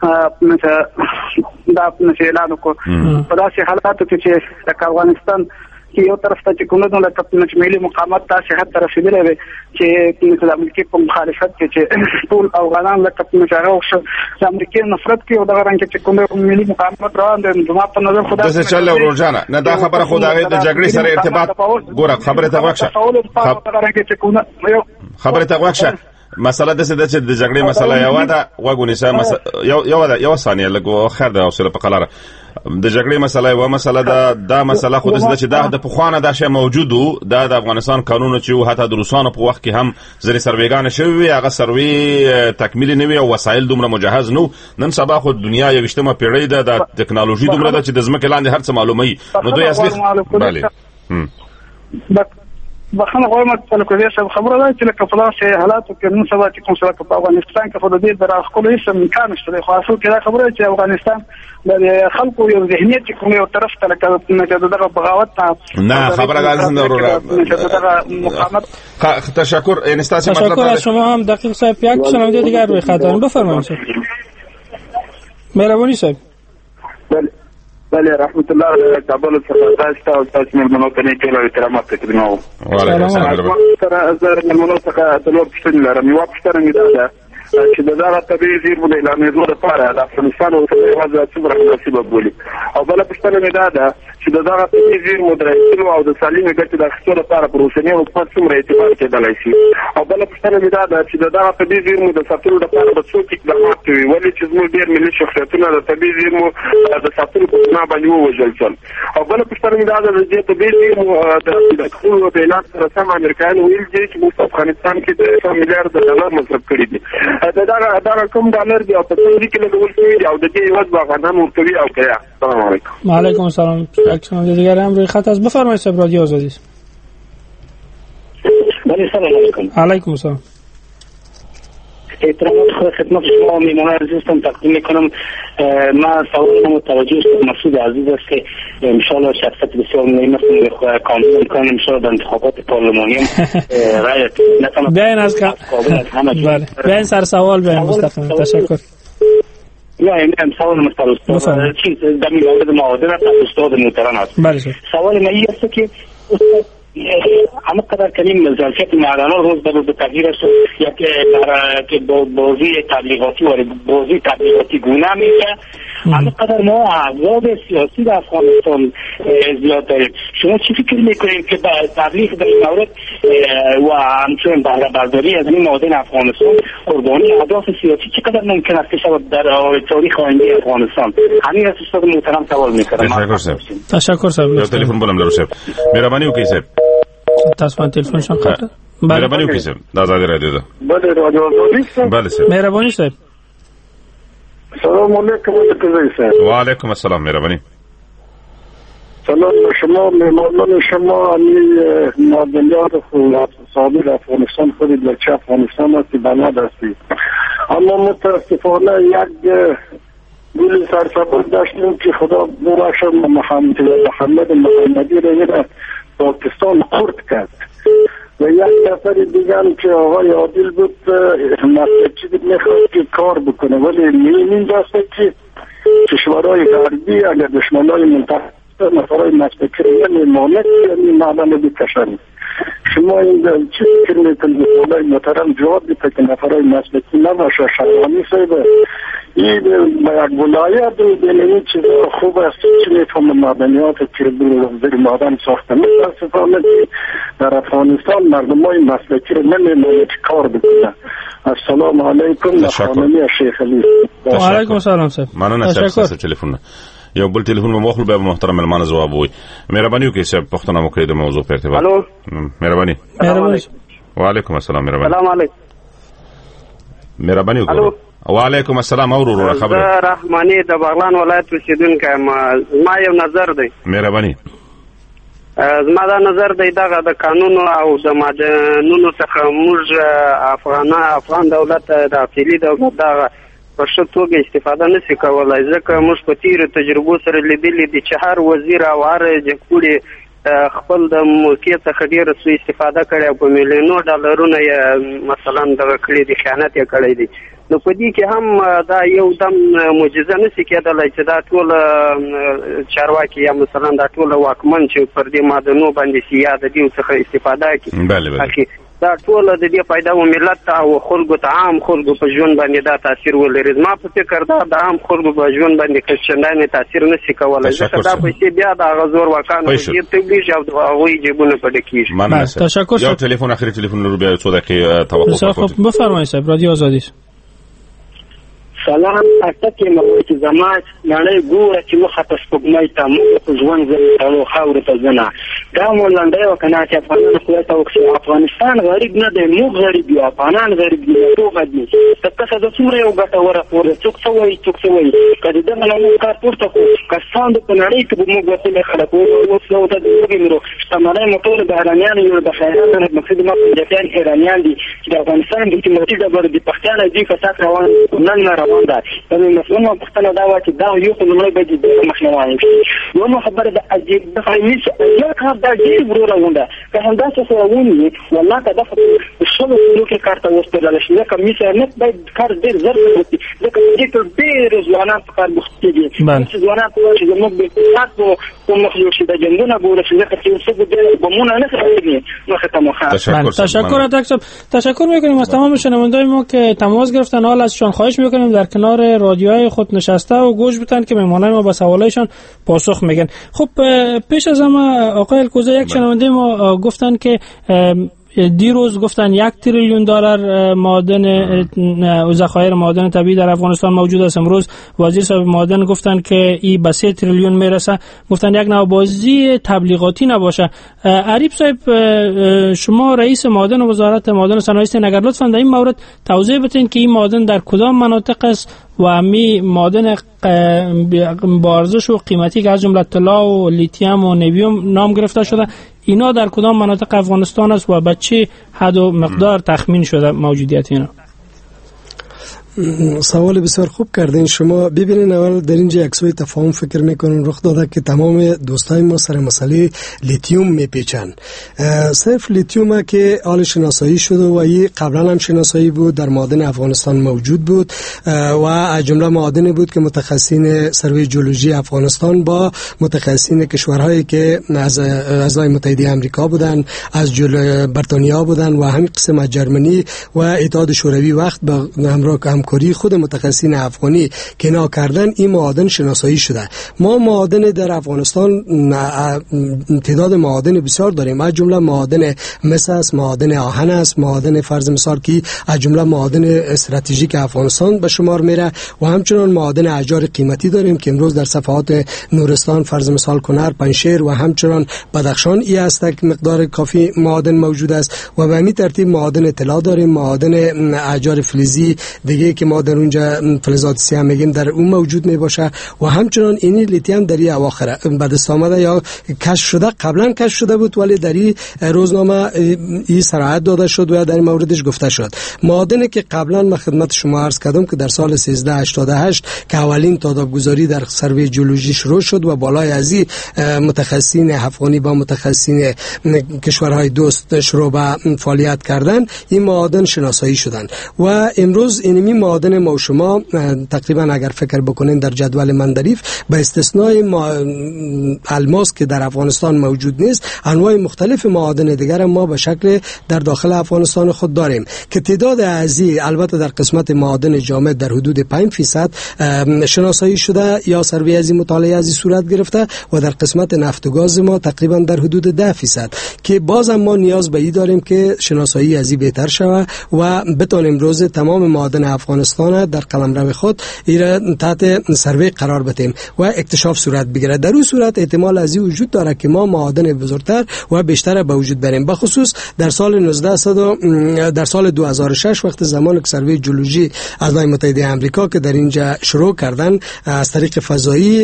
دا په اعلان وکړ په داسې حالاتو کې چې د افغانستان کې یو طرف ته چې کومه د کپنچ ملي مقاومت تاسو حتی رسیدلې وي چې د امریکای په مخالفت کې چې ټول افغانان له کپنچ راوښه د امریکای نفرت کې او د غران کې چې کومه ملي مقاومت روان دي نو په نظر خدای څه چل ورجانه نه دا خبره خدای د جګړې سره ارتباط ګوره خبره ته واښه خبره ته واښه مسله د جګړې مسله یو ده وګونی یو ثانیه لګو خیر ده اوسله په قلاره د جګړې مسله یو مسله ده دا مسله خو د چې د پخوانه دا شی موجودو د افغانستان قانون چې حتی د روسانو په وخت کې هم ځنې سرویګان شوی هغه سروي تکمیل نه وي او وسایل دومره مجهز نو نن سبا خو دنیا یو وشتمه پیړۍ ده د ټکنالوژي دومره ده چې د ځمکې لاندې هر څه معلومي نو دوی اصلي بله بخنه غواړم چې کومه څه خبره ده چې لکه په داسې حالاتو کې نن سبا چې کوم څه په افغانستان کې خو د دې دراخلو هیڅ امکان نشته خو اصل کې دا خبره چې افغانستان د خلکو یو ذهنیت چې کوم یو طرف ته لکه دغه بغاوت نه خبره غواړم دغه مقاومت. تشکر انستاسي مطلب تشکر از شما هم دقیق صاحب. یک شنونده دیگر روی خط داریم. بفرمایید مهربانی صاحب. بله رحمت الله کابل څخه تاسو مېلمنو ته نه کېلو احترامات تقدیموم. وعلیکم السلام. زه مېلمنو څخه د لوړ پوښتنې لرم. یوه پوښتنه مې ده چې دغه طبیعي زیرمو د اعلانېدو لپاره د افغانستان او هېواد څومره مناسبه بولي او بله پوښتنه مې ده چې دغه طبیعي زیرمو د رایستلو او د سالمې ګټې د اخیستو لپاره پر اوسني حکومت څومره اعتبار کېدلی شي او بله پوښتنه مې ده چې دغه طبیعي زیرمو د ساتلو لپاره به څوک اقدامات کوي ولې چې زموږ ډېر ملي شخصیتونه د طبیعي زیرمو د ساتلو په بنا باندې ووژل شول او بله پوښتنه مې ده د دې طبیعي زیرمو د خپلو د اعلان سره سم امریکایانو ویل دي چې موږ په افغانستان کې د 100 میلیارډ ډالر مصرف کړي دي دغه کوم ډالر دی او په څه کې لګول شوی دی او د دې یوز افغانان ورکوي او کیا. السلام علیکم. وعلیکم السلام. یک دیگر هم روی خط است. بفرمایید صاحب رادیو آزادی است. بله سلام علیکم. علیکم السلام. احترامات خدمت شما میمونه عزیزم تقدیم میکنم. من سوال متوجه است مسعود عزیز است که ان شاء الله شخصیت بسیار مهم است و کامل میکنم ان شاء الله در انتخابات پارلمانی هم رای نتونم بیاین از بله بیاین سر سوال بیاین مستقیم. تشکر. یا این سوال مستقیم چیز در مورد معادله استاد محترم است. بله سوال من این است که همه قدر کنیم ظرفیت معلومات روز به روز تغییر است یا که بازی تبلیغاتی و بازی تبلیغاتی گونه میشه همه قدر ما احزاب سیاسی در افغانستان زیاد داریم. شما چی فکر میکنید که تبلیغ در این مورد و همچنین بهره برداری از این معادن افغانستان قربانی اهداف سیاسی چقدر ممکن است که شود در تاریخ آینده افغانستان؟ همین از استاد محترم سوال میکنم. تشکر صاحب. تلفن بولم لرو صاحب مهرباني وکړئ صاحب. تاسو باندې تلفن شم قطع. مهرباني وکړئ صاحب. دا آزادي رادیو ده. بله رادیو آزادي. بله صاحب. مهرباني صاحب. سلام علیکم صاحب. و علیکم السلام. مهرباني. سلام شما مهمانان شما امی معدنیات صادر افغانستان خودید در چه افغانستان هستی بلد هستی اما متاسفانه یک گل سرسبز داشتیم که خدا براش محمد محمدی را پاکستان خورد کرد و یک نفر دیگر که آقای عادل بود مسجد میخواست که کار بکنه، ولی این دسته که کشورهای غربی اگر دشمنای منطقه نفرهای مسجد مانت معدن بکشن. شما این چی فکر میکنید خدای محترم جواب بیده که نفرهای مسلکی نباشه؟ شرانی صاحب این یک ولایت بین این چیزا خوب است چی میتونم معدنیات که زیر معدن ساخته متاسفانه در افغانستان مردم های مسلکی رو نمیمونه که کار بکنه. السلام علیکم نخانمی شیخ علی. و علیکم السلام صاحب. مننه صاحب تلفون یو بل تلفون مو مخلو به محترم ملمان جواب وي مهرباني وکړئ چې پښتنه مو کړی د موضوع په ارتباط. الو مهرباني. وعلیکم السلام مهرباني. السلام علیکم مهرباني وکړئ. وعلیکم السلام اورو خبره. رحماني د بغلان ولایت اوسیدونکی ما یو نظر دی. مهرباني. زما دا نظر دی دغه د قانون او د معدنونو څخه موږ افغان دولت د اقلیمي دولت دغه په ښه توګه استفاده نشي کولای، ځکه موږ په تیرو تجربو سره لیدلي دي چې هر وزیر او هر جګپوړي خپل د موقع څخه ډېره سوء استفاده کړې او په میلیونو ډالرونه یې مثلا دغه کړي دي، خیانت یې کړی دی. نو په دې کې هم دا یو دم معجزه نشي کېدلی چې دا ټول چارواکي یا مثلا دا ټول واکمن چې پر دې معدنو باندې سیاده دي څخه استفاده کوي. دا ټول د دې پیدا و ملت او خلکو ته عام خلکو په ژوند باندې دا تاثیر ولري. زما په فکر دا د عام خلکو په ژوند باندې کښندنې تاثیر نشي کولای، ځکه دا پیسې بیا د غزور وکانو جیب ته ویږي او د هغوی جیبونه په ډکیږي. تشکر. یو تلیفون اخیری تلیفون رو بیا 2 دقیقه توقف کنید. بفرمایید صاحب رادیو آزادی. سلام تاسو مو چې زما نړۍ ګوره چې وخت سپوږمۍ ته موږ ژوند زړه خاور ته ځنه دا مو لاندې وکنه چې افغانستان خو ته وکړي افغانستان غریب نه دی، موږ غریب یو، افغانان غریب دي، ټول دي. تاسو د څومره یو ګټه ورکوي څوک څوي کله دا نو کار پورته کو کسان د نړۍ کې موږ وسله خلک او څو ته وګورو شتمنۍ موټر د ایرانیان یو د خیرات مقصد ما د ایرانیان دي چې د افغانستان د حکومتي د دي پښتانه دي کسات روان نن روان ده. نو مسؤلانو پښتنه دا و چې دا یو په لومړی باندې د مخنیوي یو نو خبره د عجیب د خیمس یو کار د ډیر ورو راونده که هم دا څه راونی والله که دا شلو کې کارته وستل شي که میسه نه باید کار ډیر زر وکړي ځکه چې ډیر ځوانان په کار بوختي دي چې ځوانان په چې موږ به تاسو کوم مخلوق چې د جنګونه ګوره چې ځکه چې څه د بمونه نه کوي نو ختمه. تشکر میکنیم از تمام شنوندای ما که تماس گرفتن. حال ازشان خواهش میکنیم در کنار رادیوهای خود نشسته و گوش بدن که مهمانان ما به سوالایشان پاسخ میگن. خب پیش از همه آقای الکوزه یک شنونده ما گفتن که دیروز گفتن 1 تریلیون دلار معادن ذخایر معادن طبیعی در افغانستان موجود است. امروز وزیر صاحب معادن گفتن که این به 3 تریلیون میرسه. گفتن یک نوع بازی تبلیغاتی نباشه. عریب صاحب شما رئیس معادن وزارت معادن و صنایع اگر لطفا در این مورد توضیح بدین که این معادن در کدام مناطق است و می معادن با ارزش و قیمتی که از جمله طلا و لیتیم و نیویم نام گرفته شده اینا در کدام مناطق افغانستان است و به چه حد و مقدار تخمین شده موجودیت اینا؟ سوال بسیار خوب کردین شما. ببینین اول در اینجا یک سوی تفاهم فکر میکنن رخ داده که تمام دوستای ما سر مسئله لیتیوم میپیچن. صرف لیتیوم که حال شناسایی شده و این قبلا هم شناسایی بود در معادن افغانستان موجود بود و از جمله معادنی بود که متخصصین سروی جیولوژی افغانستان با متخصصین کشورهایی که از اعضای متحده آمریکا بودن، از بریتانیا بودن و همین قسم از جرمنی و اتحاد شوروی وقت به همراه همکاری خود متخصصین افغانی که اینا کردن این معادن شناسایی شده. ما معادن در افغانستان تعداد معادن بسیار داریم، از جمله معادن مس است، معادن آهن است، معادن فرض مثال که از جمله معادن استراتژیک افغانستان به شمار میره و همچنین معادن احجار قیمتی داریم که امروز در صفحات نورستان فرض مثال کنر، پنجشیر و همچنین بدخشان ای است که مقدار کافی معادن موجود است و به همین ترتیب معادن طلا داریم، معادن احجار فلزی دیگه که ما در اونجا فلزات سیاه میگیم در اون موجود می باشه و همچنان این لیتیم در این اواخر به دست آمده یا کشف شده، قبلا کشف شده بود ولی در این روزنامه این صراحت داده شد و در این موردش گفته شد. معادنی که قبلا من خدمت شما عرض کردم که در سال 1388 که اولین تادابگذاری در سروی جیولوژی شروع شد و بالای از این متخصصین افغانی با متخصصین کشورهای دوست شروع به فعالیت کردن، این معادن شناسایی شدن و امروز اینمی معادن ما و شما تقریبا اگر فکر بکنین در جدول مندریف به استثنای الماس که در افغانستان موجود نیست، انواع مختلف معادن دیگر ما به شکل در داخل افغانستان خود داریم که تعداد ازی البته در قسمت معادن جامد در حدود 5% شناسایی شده یا سروی ازی مطالعه ازی صورت گرفته و در قسمت نفت و گاز ما تقریبا در حدود 10% که باز ما نیاز به این داریم که شناسایی ازی بهتر شود و بتونیم روز تمام معادن افغانستان در قلمرو خود ایره تحت سروی قرار بدیم و اکتشاف صورت بگیره. در اون صورت احتمال ازی وجود داره که ما معادن بزرگتر و بیشتر به وجود بریم. بخصوص در سال 2006 وقت زمان که سروی جیولوژی از ایالات متحده آمریکا که در اینجا شروع کردن از طریق فضایی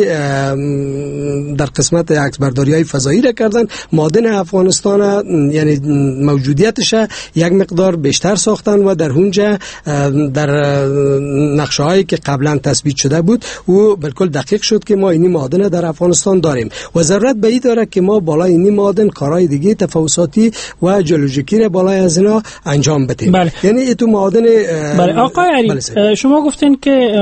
در قسمت عکسبرداری‌های فضایی را کردن، معادن افغانستان یعنی موجودیتش یک مقدار بیشتر ساختن و در اونجا در نقشه‌هایی که قبلا تثبیت شده بود و بالکل دقیق شد که ما این معادن در افغانستان داریم و ضرورت به این داره که ما بالای این معادن کارهای دیگه تفاوتاتی و جیولوژیکی را بالای از اینا انجام بدیم. بله. یعنی ایتو معادن بله. آقای علی شما گفتین که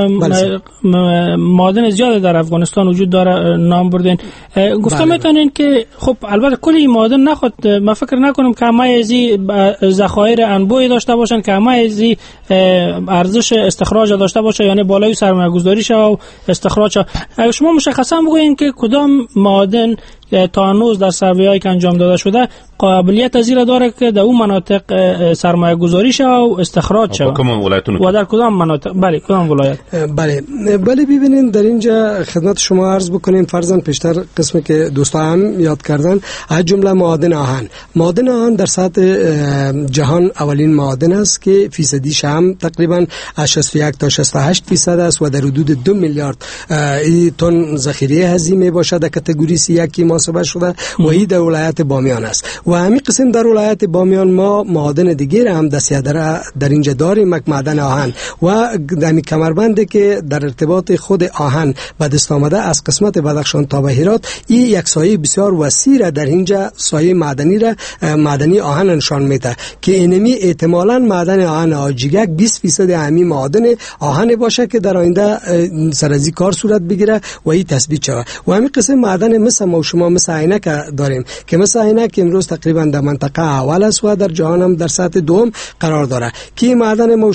معادن زیاد در افغانستان وجود داره، نام بردین، گفتم میتونین که خب البته کل این معادن نخواد، من فکر نکنم که همه ازی ذخایر انبوهی داشته باشن که همه ازی ارزش استخراج داشته باشه، یعنی بالای سرمایه‌گذاری شه و استخراج شه. شما مشخصا بگوین که کدام معادن تا هنوز در سروی‌هایی که انجام داده شده قابلیت از این داره که در اون مناطق سرمایه گذاری شه و استخراج شه و در کدام مناطق؟ بله کدام ولایت؟ بله ببینین در اینجا خدمت شما عرض بکنیم فرضاً پیشتر قسمی که دوستا هم یاد کردن از جمله معادن آهن در سطح جهان اولین معادن است که فیصدیش هم تقریبا از 61 تا 68% است و در حدود 2 میلیارد تن ذخیره هضمی باشه در کاتگوری C1 محاسبه شده و این در ولایت بامیان است و همین قسم در ولایت بامیان ما معادن دیگر هم در اینجا داریم، معدن آهن و دمی کمربندی که در ارتباط خود آهن به دست آمده از قسمت بدخشان تا هرات، این یک سایه بسیار وسیع را در اینجا سایه معدنی آهن نشان میده که اینمی احتمالاً معدن آهن آجیگک 20% همین معادن آهن باشه که در آینده سرازی کار صورت بگیره و این تثبیت شود. و همین قسم معدن مثل عینک داریم که مثل عینک امروز تقریبا در منطقه اول است و در جهان هم در سطح دوم قرار داره که معدن ما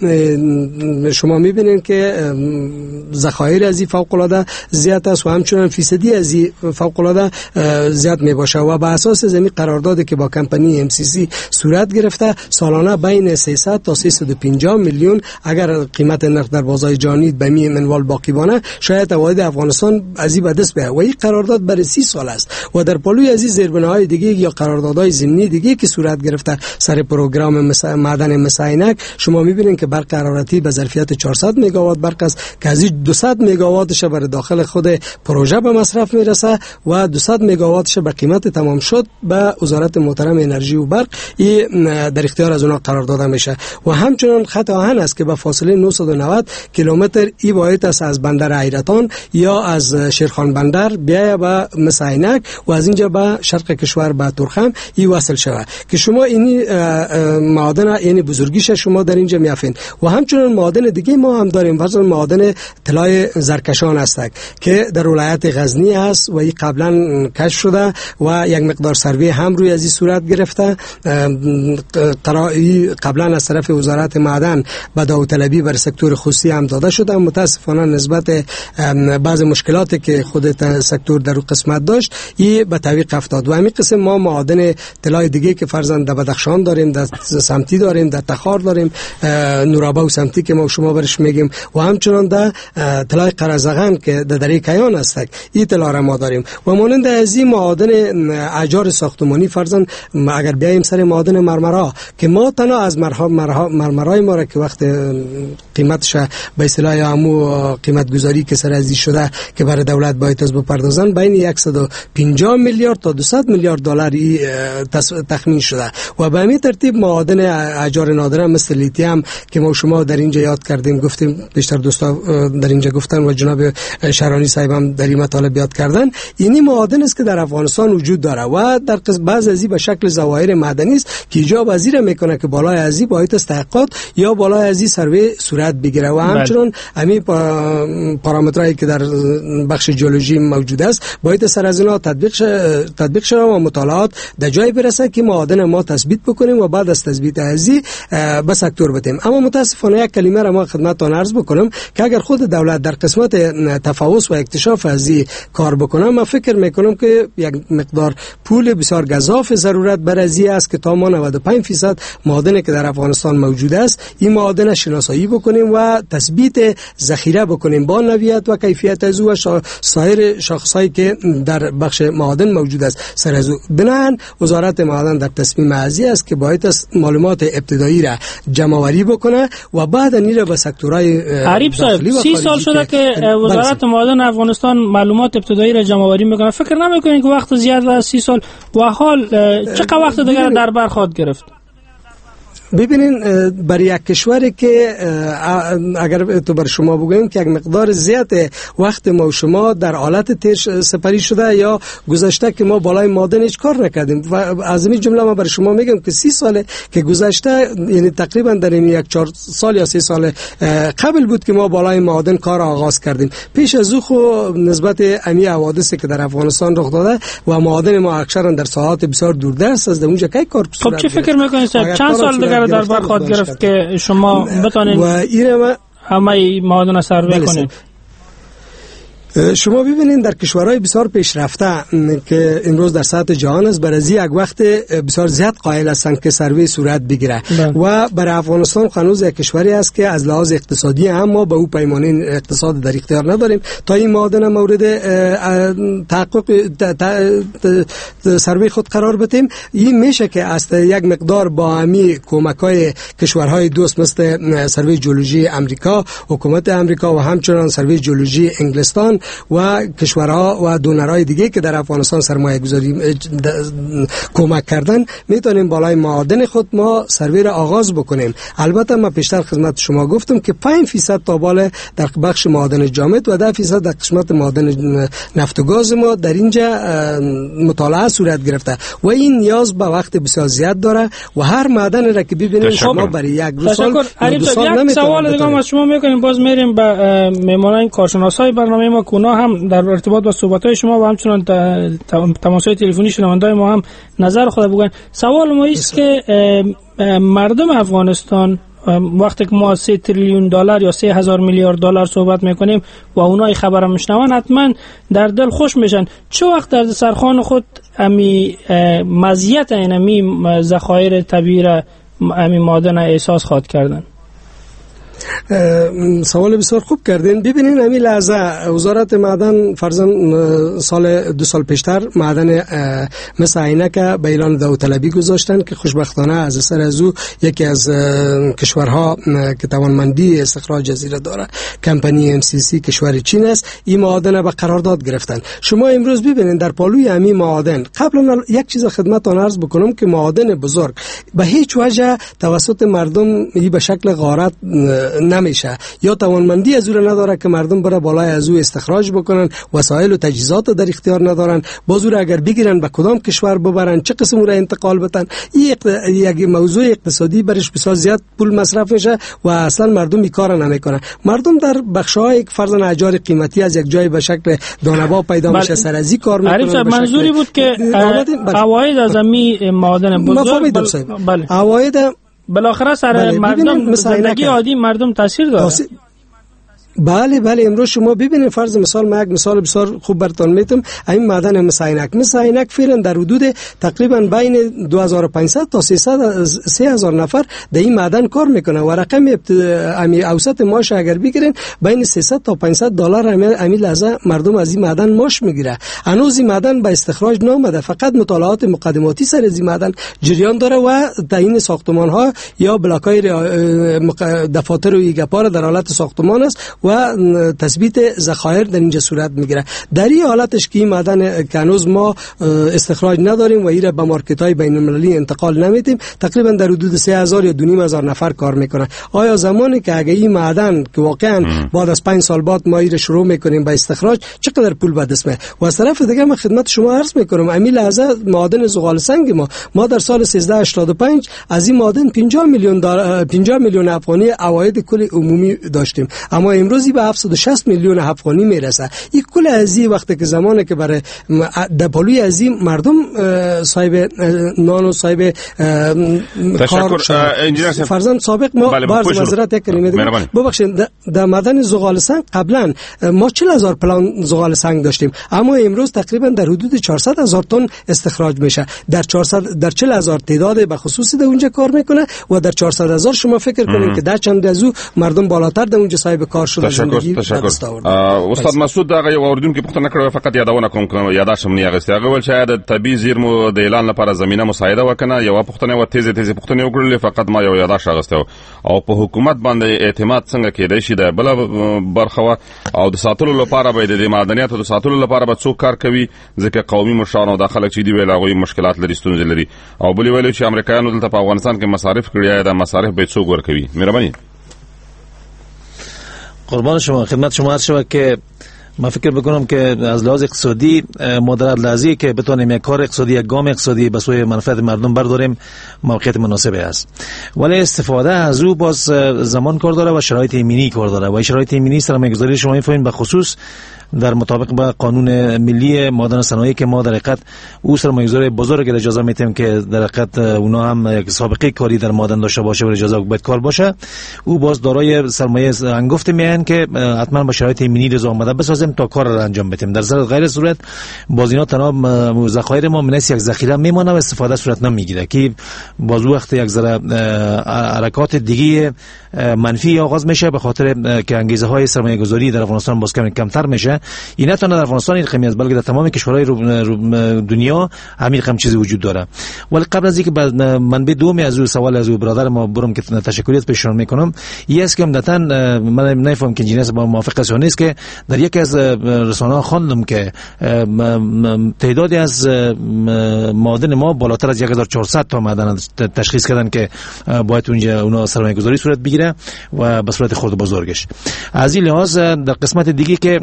شما میبینید که ذخایر از فوق العاده زیاد است و همچنین فیصدی از فوق العاده زیاد می باشه و بر اساس زمین قراردادی که با کمپانی MCC صورت گرفته سالانه بین 300 تا 350 میلیون اگر قیمت نرخ در بازار جهانی به می منوال باقی بانه شاید عواید افغانستان از این به دست بیاید و این قرارداد برای 30 سال است و در پلوی از این زیربناهای دیگه یا قراردادهای ضمنی دیگه که صورت گرفته سر پروگرام معدن مساینک شما میبینید که برق حرارتی به ظرفیت 400 مگاوات برق است که از 200 مگاواتش بر داخل خود پروژه به مصرف میرسه و 200 مگاواتش به قیمت تمام شد به وزارت محترم انرژی و برق در اختیار از اونها قرار داده میشه و همچنین خط آهن است که به فاصله 990 کیلومتر ای باید است از بندر حیرتان یا از شیرخان بندر بیایه به مساینک و از اینجا به شرق کشور به ترخم ای وصل شود که شما این معادن یعنی بزرگیش شما در اینجا میافین و همچنین معادن دیگه ما هم داریم مثلا معادن طلای زرکشان است که در ولایت غزنی است و این قبلا کشف شده و یک مقدار سروی هم روی از این صورت گرفته قبلا از طرف وزارت معدن به داوطلبی بر سکتور خصوصی هم داده شده. متاسفانه نسبت بعض مشکلاتی که خود سکتور در قسمت داشت این به تعویق افتاد. و همین قسم ما معادن طلای دیگه که فرضاً در بدخشان داریم، در سمتی داریم، در تخار داریم، نورابه و سمتی که ما شما برش میگیم، و همچنان در طلای قرزغن که در دره کیان است، این طلا را ما داریم. و مانند از این معادن احجار ساختمانی فرضاً اگر بیایم سر معادن مرمرا که ما تنها از مرمرای ما را که وقت قیمتش به اصطلاح همو قیمت گذاری که سر ازی شده که برای دولت باید از بپردازن بین 150 میلیارد تا 200 میلیارد دلار تخمین شده. و به همین ترتیب معادن احجار نادره مثل لیتیم که ما شما در اینجا یاد کردیم، گفتیم بیشتر دوستا در اینجا گفتن و جناب شهرانی صاحب هم در این مطالب یاد کردن، اینی معادن است که در افغانستان وجود داره و در بعض از این به شکل ظواهر معدنی است که ایجاب از این میکنه که بالای از این باید تحقیقات یا بالای از این سروی صورت بگیره. و همچنین همین پارامترهایی که در بخش ژئولوژی موجود است باید سر از اینا تطبیق شود و مطالعات در جای برسه که معادن ما تثبیت بکنیم و بعد از تثبیت ازی به سکتور بدیم. اما متاسفانه یک کلمه را ما خدمتتون عرض بکنم که اگر خود دولت در قسمت تفحص و اکتشاف ازی کار بکنه، من فکر میکنم که یک مقدار پول بسیار گزاف ضرورت بر ازی است که تا ما 95% معادنی که در افغانستان موجود است این معادن شناسایی بکنیم و تثبیت ذخیره بکنیم با نوعیت و کیفیت از و سایر شاخصایی که در بخش معادن موجود است. سر از بنان وزارت معادن در تصمیم ازی است که باید معلومات ابتدایی را جمع آوری بکنه و بعد نیره به سکتورهای عریب صاحب 30 سال شده که وزارت معادن افغانستان معلومات ابتدایی را جمع آوری میکنه. فکر نمیکنین که وقت زیاد و 30 سال و حال چقدر وقت دیگه در بر خواهد گرفت؟ ببینین برای یک کشوری که اگر تو بر شما بگویم که یک مقدار زیاد وقت ما و شما در حالت تیر سپری شده یا گذشته که ما بالای معادن هیچ کار نکردیم و از این جمله ما بر شما میگم که 30 ساله که گذشته، یعنی تقریبا در این یک 4 سال یا 3 سال قبل بود که ما بالای معادن کار آغاز کردیم. پیش از او خو نسبت امی حوادثی که در افغانستان رخ داده و معادن ما اکثرا در ساحات بسیار دوردست از اونجا کی کار خب چه فکر میکنید چند سال دیگه در بر خواهد گرفت که شما بتانید همه معادن سروی کنید؟ شما ببینید در کشورهای بسیار پیشرفته که امروز در سطح جهان است، برای یک وقت بسیار زیاد قائل هستند که سروی صورت بگیره و برای افغانستان هنوز یک کشوری است که از لحاظ اقتصادی هم ما به او پیمانه اقتصاد در اختیار نداریم تا این معادن مورد تحقق سروی خود قرار بدیم. این میشه که از یک مقدار با همی کمک‌های کشورهای دوست مثل سروی ژئولوژی امریکا، حکومت امریکا و همچنان سروی ژئولوژی انگلستان و کشورها و دونرهای دیگه که در افغانستان سرمایه گذاری کمک کردن میتونیم بالای معادن خود ما سروی را آغاز بکنیم. البته من پیشتر خدمت شما گفتم که 5% تا بالا در بخش معادن جامد و 10% در قسمت معادن نفت و گاز ما در اینجا مطالعه صورت گرفته و این نیاز به وقت بسیار زیاد داره و هر معدن را که ببینید شما برای یک روز سال یک سوال دیگه از شما میکنیم، باز میریم به مهمانان کارشناسای برنامه ما کونا هم در ارتباط با صحبت‌های شما و همچنان تماس‌های تلفنی شنونده‌های ما هم نظر خود بگن. سوال ما است که مردم افغانستان وقتی که ما 3 تریلیون دلار یا 3000 میلیارد دلار صحبت میکنیم و اونای خبر میشنون حتما در دل خوش میشن، چه وقت در سرخان خود امی مزیت اینمی ذخایر طبیعی را امی معادن احساس خواهد کردن؟ سوال بسیار خوب کردین. ببینین همین لحظه وزارت معدن فرضاً سال 2 سال پیشتر معدن مثل عینک به اعلان داوطلبی گذاشتن که خوشبختانه از اثر از او یکی از کشورها که توانمندی استخراج جزیره داره، کمپانی MCC کشور چین است، این معادن به قرارداد گرفتن. شما امروز ببینین در پالوی همین معادن قبلا یک چیز خدمتتون عرض بکنم که معادن بزرگ به هیچ وجه توسط مردم به شکل غارت نمیشه یا توانمندی از او نداره که مردم برای بالای از او استخراج بکنن، وسایل و تجهیزات در اختیار ندارن، بازور اگر بگیرن به کدام کشور ببرن، چه قسم را انتقال بدن. این یک موضوع اقتصادی برش بسیار زیاد پول مصرف میشه و اصلا مردم این کارا نمیکنن. مردم در بخشای فرضاً احجار قیمتی از یک جای به شکل دانه‌با پیدا میشه سرازی کار میکنن. منظوری بود که عواید از می معادن بزرگ عواید بالاخره سر مردم زندگی عادی مردم تاثیر داره. بله امروز شما ببینید فرض مثال ما یک مثال بسیار خوب براتون میتم. این معدن مساینک فعلا در حدود تقریبا بین 2500 تا 3000 نفر در این معدن کار میکنه و رقم اوسط ماش اگر بگیرین بین 300 تا 500 دلار امی لحظه مردم از این معدن ماش میگیره. هنوز این معدن به استخراج نامده، فقط مطالعات مقدماتی سر از این معدن جریان داره و تعیین ساختمان ها یا بلاک های دفاتر و ایگپار در حالت ساختمان است و تثبیت ذخایر در اینجا صورت میگیره. در این حالتش که این معدن که هنوز ما استخراج نداریم و ایره به مارکت های بین المللی انتقال نمیدیم، تقریبا در حدود 3000 یا 2500 نفر کار میکنه. آیا زمانی که اگه این معدن که واقعا بعد از 5 سال بعد ما ایره شروع میکنیم به استخراج، چقدر پول به دست میاد؟ و از طرف دیگه من خدمت شما عرض میکنم امی لحظه معدن زغال سنگ ما در سال 1385 از این معدن 50 میلیون افغانی عواید کل عمومی داشتیم، اما امروزی به 760 میلیون افغانی میرسه. این کل از این وقتی که زمانی که برای دپالوی از این مردم صاحب نان و صاحب کار فرزند سابق ما بارز مزرعت یک کلمه دیگه ببخشید در معدن زغال سنگ قبلا ما 40000 پلان زغال سنگ داشتیم، اما امروز تقریبا در حدود 400,000 تن استخراج میشه. در 40000 تعداد به خصوصی در اونجا کار میکنه و در 400,000 شما فکر کنید که در چند از او مردم بالاتر در اونجا صاحب کار شده. تشکر. استاد مسعود دغه یو اوردون کې پوښتنه کړې فقط یادونه کوم کوم یاداشم نه یغستې هغه ول چې د طبي زیرمو د اعلان لپاره زمينه مساعده وکنه یو پوښتنه و تیزه پوښتنه وکړلې فقط ما یو یاداش اغسته او په حکومت باندې اعتماد څنګه کېدای شي د بل برخه او د ساتلو لپاره به د معدنیاتو د ساتلو لپاره به څوک کار کوي ځکه قومي مشران او داخله چې دی ویل هغه مشکلات لري ستونزې لري او بلی ویل چې امریکایانو دلته په افغانستان کې مصارف کړی دا مصارف به څوک ورکوي. مهرباني. قربان شما خدمت شما عرض شود که من فکر بکنم که از لحاظ اقتصادی ما در لحظه‌ای که بتونیم یک کار اقتصادی یک گام اقتصادی به سوی منفعت مردم برداریم موقعیت مناسبی است، ولی استفاده از او باز زمان کار داره و شرایط ایمنی کار داره و شرایط ایمنی سرمایه‌گذاری شما می‌فهمید به خصوص در مطابق با قانون ملی معدن صنایع که ما در حقیقت او سرمایه‌گذار بزرگ اجازه میتیم که در حقیقت اونا هم یک سابقه کاری در معدن داشته باشه و اجازه باید کار باشه، او باز دارای سرمایه انگفت میان که حتما با شرایط ایمنی رضا آمده بسازیم تا کار را انجام بدیم. در غیر صورت باز اینا تنها ذخایر ما منس یک ذخیره میمونه و استفاده صورت نمیگیره که باز وقت یک ذره حرکات دیگه منفی آغاز میشه به خاطر که انگیزه های سرمایه‌گذاری در افغانستان باز کمتر میشه. این نه تنها در افغانستان این رقمی است بلکه در تمام کشورهای دنیا همین رقم چیزی وجود داره. ولی قبل از اینکه منبع دومی از سوال از برادر ما برم که تشکریت پیشنهاد میکنم، این است که عمدتاً من نمیفهم که انجینیر با موافق است یا نیست که در یکی از رسانه‌ها خواندم که تعدادی از معادن ما بالاتر از 1400 تا معدن تشخیص کردن که باید اونجا اونا سرمایه‌گذاری صورت بگیره و به صورت خرد بزرگش. از این لحاظ در قسمت دیگه که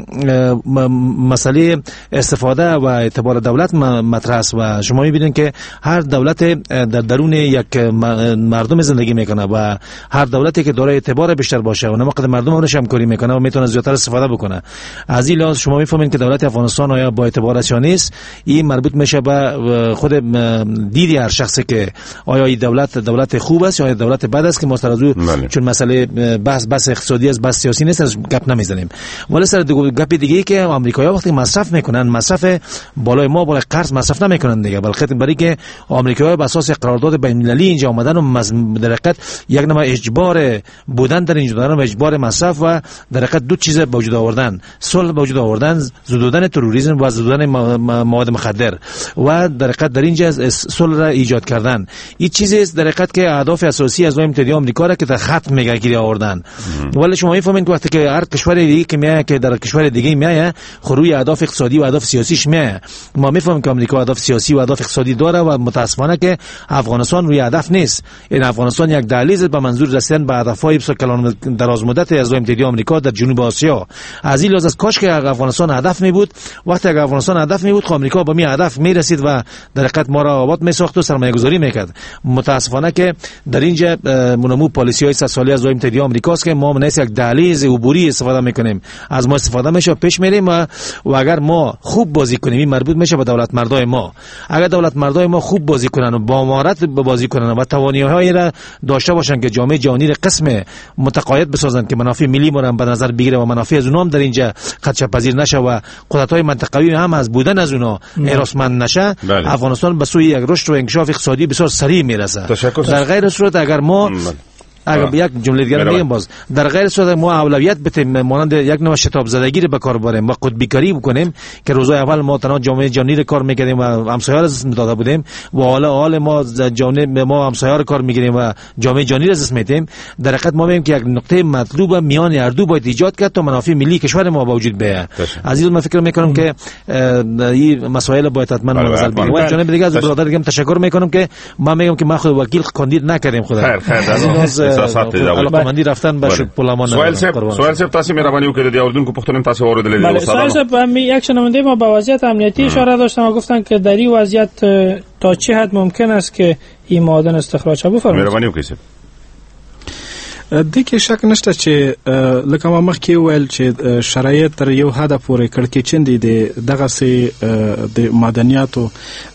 مسئله استفاده و اعتبار دولت مطرح است و شما می‌بینید که هر دولت در درون یک مردم زندگی میکنه و هر دولتی که دارای اعتبار بیشتر باشه و نماقد مردم اونش همکاری میکنه و میتونه زیاتر استفاده بکنه. از این لحاظ شما میفهمید که دولت افغانستان آیا با اعتبار است یا نیست. این مربوط میشه به خود دیدی هر شخصی که آیا این دولت خوب است یا دولت بد است که ما سر از چون مسئله بحث اقتصادی است بحث سیاسی نیست از گپ نمیزنیم. ولی سر گپ دیگه که آمریکایی‌ها وقتی مصرف میکنن مصرف بالای ما بالای قرض مصرف نمیکنن دیگه، بلکه برای که آمریکایی‌ها بر اساس قرارداد بین‌المللی اینجا اومدن و در حقیقت یک نوع اجبار بودن در اینجا دارن و اجبار مصرف و در حقیقت دو چیز به وجود آوردن، صلح به وجود آوردن، زدودن تروریسم و زدودن مواد مخدر و در حقیقت در اینجا صلح را ایجاد کردن. این چیزی است در حقیقت که اهداف اساسی از متحده آمریکا را که در خط میگیری آوردن. ولی شما میفهمید وقتی که هر کشور دیگه که میایه که در کشور دیگه میایه خروی اهداف اقتصادی و اهداف سیاسیش میایه. ما میفهمیم که آمریکا اهداف سیاسی و اهداف اقتصادی داره و متاسفانه که افغانستان روی هدف نیست. این افغانستان یک دهلیز به منظور رسیدن به هدفهای بسیار دراز مدت از متحده آمریکا در جنوب آسیا. از این لحاظ از کاش که افغانستان هدف می بود، وقتی که افغانستان هدف می بود آمریکا به می هدف می رسید و در حقیقت ما را آباد می ساخت و سرمایه گذاری میکرد. متاسفانه که در اینجا منمو پالیسی های 100 ساله از متحده آمریکا است که ما منیس یک دهلیز عبوری استفاده میکنیم. از ما استفاده میشه پیش میریم و اگر ما خوب بازی کنیم این مربوط میشه به دولت مردای ما. اگر دولت مردای ما خوب بازی کنن و با مهارت بازی کنن و توانایی‌هایی را داشته باشن که جامعه جهانی را قسم متقاعد بسازن که منافع ملی ما را به نظر بگیره و منافع از اونها هم در اینجا خدشه پذیر نشه و قدرت‌های منطقوی هم از بودن از اونها هراسمند نشه، افغانستان به سوی یک رشد و انکشاف اقتصادی بسیار سریع میرسه. در غیر صورت اگر ما اگر یک جمله دیگر میگم باز در غیر صورت ما اولویت بدیم مانند یک نوع شتاب زدگی رو به کار بریم و قطبی‌کاری بکنیم که روزهای اول ما تنها جامعه جهانی رو کار میکردیم و همسایه‌ها رو داده بودیم و حالا ما جامعه ما همسایه‌ها رو کار میگیریم و جامعه جهانی رو از میدیم، در حقیقت ما میگیم که یک نقطه مطلوب میان هر دو باید ایجاد کرد تا منافع ملی کشور ما به وجود بیاد. عزیز من فکر میکنم که این مسائل باید حتما نظر بگیریم. و جناب دیگه از برادر دیگه تشکر میکنم که ما میگم که ما خود وکیل کاندید نکردیم خدا. خیر علاقمندی رفتن به پارلمان. سوال سب تاسو مهرباني وکړئ د اوردونکو پښتنو تاسو اوریدلې دي. سوال سب یک شنونده ما به وضعیت امنیتی اشاره داشتن و گفتن که در این وضعیت تا چه حد ممکن است که این معادن استخراج شه. بفرمایید. مهرباني وکړئ. د کې شک نشته چې لکه ما مخکې ویل چې شرایط تر یو حد پورې کړکېچن دي دغه سي د معدنیاتو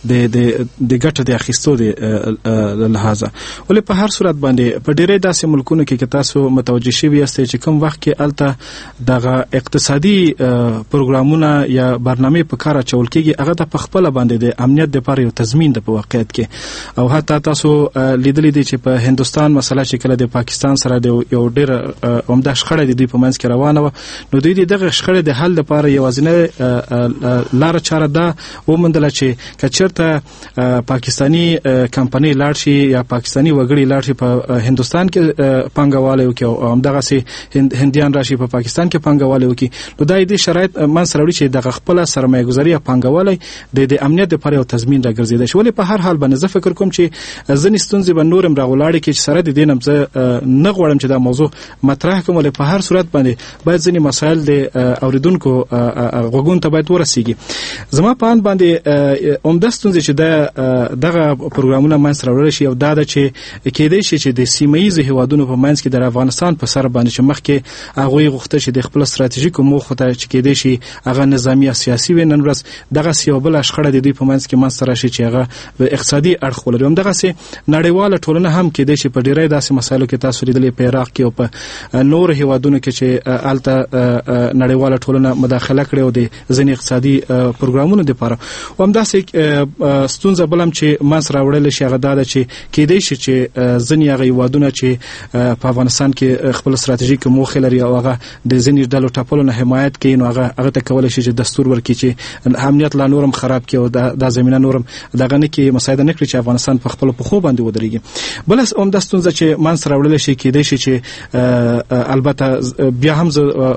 د ګټه د اخیستو د لحاظه، ولې په هر صورت باندې په ډېرې داسې ملکونو کې تاسو متوجه شوي یاستئ چې کوم وخت کې الته دغه اقتصادي پروګرامونه یا برنامه په کار اچول کېږي هغه د خپل باندې د امنیت لپاره یو تضمین د په واقعیت کې، او حتی تاسو لیدلې دي چې په هندستان مثلا چې کله د پاکستان سره یو ډېر عمده شخړه د دوی په منځ کې روانه و، نو دوی دغه شخړې د حل لپاره یوازینی لار چاره ده وموندله چې کچرته پاکستانی کمپنی لاړ شي یا پاکستانی وګړي لاړ شي په هندستان کې پانګوالي وکړي او همدغه سي هندیان راشي په پاکستان کې پانګوالي وکړي، نو دا د شرایط من سره وړي چې دغه خپل سرمایه گذاري پانګوالي د امنیت لپاره یو تضمین راګرځیدل شي. ولې په هر حال باندې زه فکر کوم چې ځنې ستونزې به نورم راغلاړي کې سره د دینم زه نه غواړم چې دا موضوع مطرح کوم، ولې په هر صورت باندې باید ځینې مسایل د اوریدونکو غوږونو ته باید ورسیږي. زما په اند باندې عمده ستونزې چې دغه پروګرامونه منځ راوړل شي او دا چې کېدای شي چې د سیمه‌ایزو هیوادونو په منځ کې د افغانستان په سر باندې چې مخکې هغه غوښتل چې د خپل ستراتیژیکو موخو ته چې کېدای شي هغه نظامی او سیاسي نن ورځ دغه سیوبل شخړه د دوی په منځ کې منځ راشي چې هغه اقتصادي اړخ ولري. هم دغه سي نړیواله ټولنه هم کېدای شي په ډیری داسې مسایلو کې تاسو لیدلې په عراق کې او په نور هیوادونو کې چې الته نړیواله ټولنه مداخله کړې او د ځینې اقتصادي پروګرامونو لپاره هم داسې ستونزه بلم چې منځ راوړل شي هغه دا چې کېدای شي چې ځینې هغه هیوادونه چې په افغانستان کې خپل ستراتیژیک موخې لري او هغه د ځینې ډلو ټاپلو نه حمایت کوي، نو هغه ته کولای شي چې دستور ورکړي چې امنیت لا نورم خراب کړي او د زمينه نورم دغه نه کې مساعده نکړي چې افغانستان په خپل پخو باندې ودرېږي. بل هم د ستونزه چې منځ راوړل شي کېدای شي چې البته بیا هم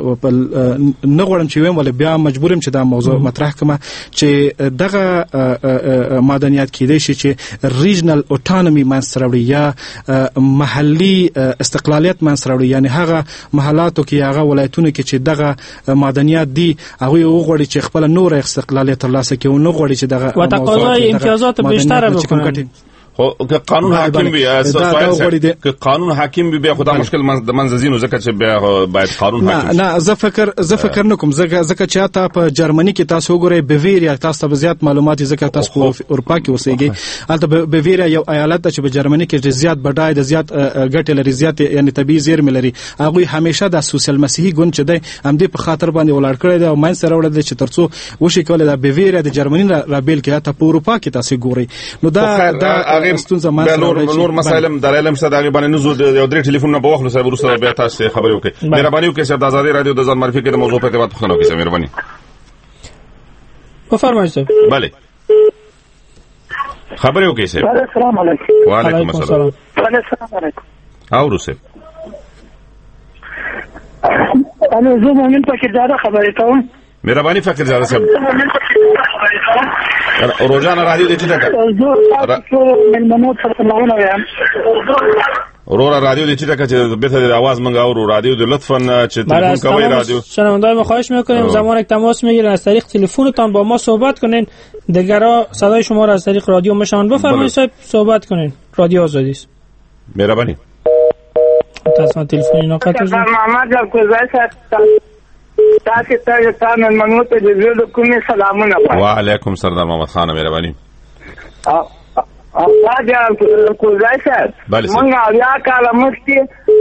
نه غواړم چې ویم ولې بیا مجبورم چې دا موضوع مطرح کړم چې دغه معدنیات کېدای شي چې ریجنل اوټونومي منځ راوړي یا محلي استقلالیت منځ راوړي، یعنی هغه محلاتو کې هغه ولایتونو کې چې دغه معدنیات دي هغه وغواړي چې خپل نور استقلالیت ترلاسه کړي او نه غواړي چې دغه وتقاضای امتیازات بیشتر بکنن. خو که قانون حاکم وي که قانون حاکم وي بیا خو دا مشکل د منځزینو ځکه چې بیا باید قانون حاکم نه زه فکر نکوم ځکه چې تا په جرمني کې تاسو وګورئ بویریا تاسو ته زیات معلومات ځکه تاسو په اروپا کې اوسېږئ، البته بویریا یو ایالت ده چې په جرمني کې زیات بډای د زیات ګټې لري، زیات یعنی طبيعي زیرمې لري، هغه همیشه د سوسیال مسیحي ګوند چې دی هم دې په خاطر باندې ولاړ کړی دی او ماین سره وړل دي چې ترڅو وشي کولای د بویریا د جرمني را بیل کې ته په اروپا کې تاسو ګورئ، نو دا ستونزه نور مسائل دلایل شته دا باندې نزول یو درې ټلیفون په وخت سره ورسره بیا تاسو خبرې وکړئ. مهرباني وکړئ چې د آزادي رادیو د ځان معرفي کې د موضوع په ارتباط پوښتنه وکړئ. مهرباني بفرمایئ. بله خبرې وکړئ. السلام علیکم. وعلیکم السلام. السلام علیکم. او روسه انا زه مؤمن فقیرزاده خبرې کوم. مهرباني فقیرزاده صاحب روزانه رادیو دې چټه اورورا رادیو دې چټه چې به ته आवाज منګه او رادیو دې لطفاً چې تلفن کوي رادیو شنوندای ما خواهش میکنیم زمان یک تماس میگیرین از طریق تلفنتان با ما صحبت کنین، دیگرا صدای شما را از طریق رادیو میشنون. بفرمایید صاحب صحبت کنین، رادیو آزادی است. مهربانی تصمیم تلفنی نقطه محمد جان کوزای تاسو ته تاسو منو ته د زړه کومې سلامونه وایم. وعلیکم سردار محمد خان مهرباني. راجا کوزای صاحب منګه بیا کاله مخکې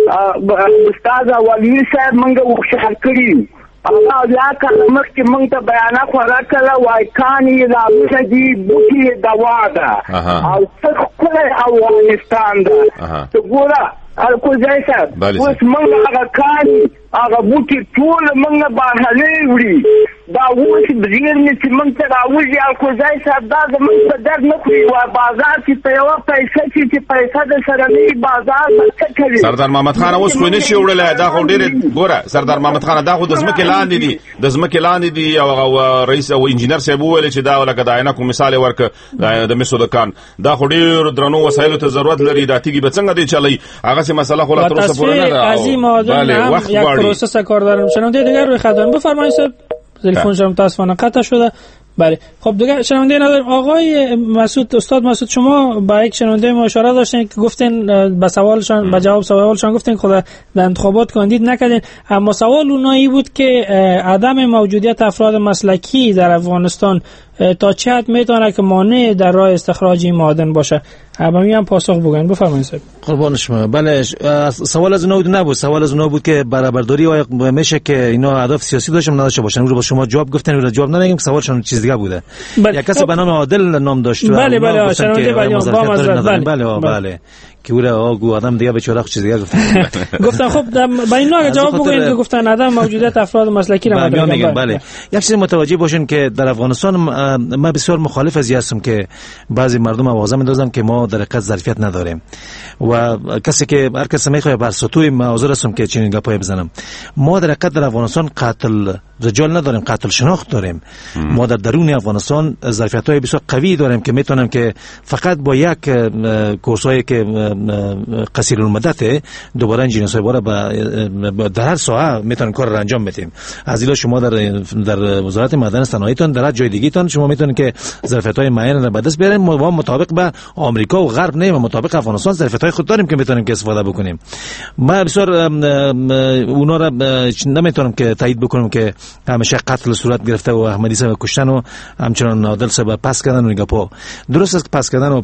استاد ولي صاحب منګه وښه کړی او بیا کاله مخکې موږ ته بیانات ورکړه وای کانی لا مشدي بوټي دوا ده او څه کوله افغانستان ده ته ګوره کوزای صاحب اوس موږ هغه کانی هغه بوټي ټول موږ باندې وړي دا اوس بغیر نه چې موږ ته راوځي کوزای صاحب دا زموږ په درد نه کوي و بازار کې په یو پیسې چې پیسې د سره نه بازار څه کوي. سردار محمد خان اوس کوی نشي وړل دا خو ډیر ګوره سردار محمد خان دا خو د ځمکې لاندې دي او رئیس او انجینر صاحب ویل چې دا ولکه د عینکو مثال ورک د مسو دکان دا خو ډیر درنو وسایلو ته ضرورت لري دا تیږي به څنګه دی چلی هغه سه مسله خو لا تر اوسه پورې نه ده. بله وقت یک پروسس کار دارم. شنونده دیگر روی خط دارم. بفرمایید صاحب. تلفن شما متاسفانه قطع شده. بله خب دیگه شنونده نداریم. آقای مسعود استاد مسعود شما با یک شنونده ما اشاره داشتین که گفتین به سوالشان به جواب سوالشان گفتین خدا در انتخابات کاندید نکردین، اما سوال اونایی بود که عدم موجودیت افراد مسلکی در افغانستان تا چه حد میتونه که مانع در راه استخراج این معادن باشه؟ همین هم پاسخ بگن. بفرمایید صاحب. قربان شما. بله سوال از اون نبود، سوال از اون بود که برابرداری آیا میشه که اینا اهداف سیاسی داشتن نداشته باشن. اون رو با شما جواب گفتن ولی جواب ندادیم که سوالشون چیز دیگه بوده. یک کسی به نام عادل نام داشت. بله شنونده بله که اون آگو آدم دیگه بیچاره چیز دیگه گفتن خب با اینا اگه جواب بگوین که گفتن عدم موجودیت افراد مسلکی رو میگن. بله یک چیز متوجه باشین که در افغانستان من بسیار مخالف از هستم که بعضی مردم آوازه میندازن که ما در حقیقت ظرفیت نداریم و کسی که هر کسی میخواد بر سطوح معذور هستم که چنین گپای بزنم. ما در حقیقت در افغانستان قاتل رجال نداریم، قاتل شناخت داریم. ما در درون افغانستان ظرفیت‌های بسیار قوی داریم که میتونیم که فقط با یک کورسایی که قصیر المدت دوباره انجینرهای باره در هر ساحه میتونن کار را انجام بدیم. از اینا شما در وزارت معدن صنایعتون در هر جای دیگه تون شما میتونن که ظرفیت‌های معین را به دست بیارین. ما مطابق به آمریکا و غرب نه، مطابق افغانستان ظرفیت‌های خود داریم که میتونیم که استفاده بکنیم. ما بسیار اونا را نمیتونم که تایید بکنم که همیشه قتل صورت گرفته و احمدی صاحب کشتن و همچنان عادل صاحب پس کردن و گپا. درست است پس کردن و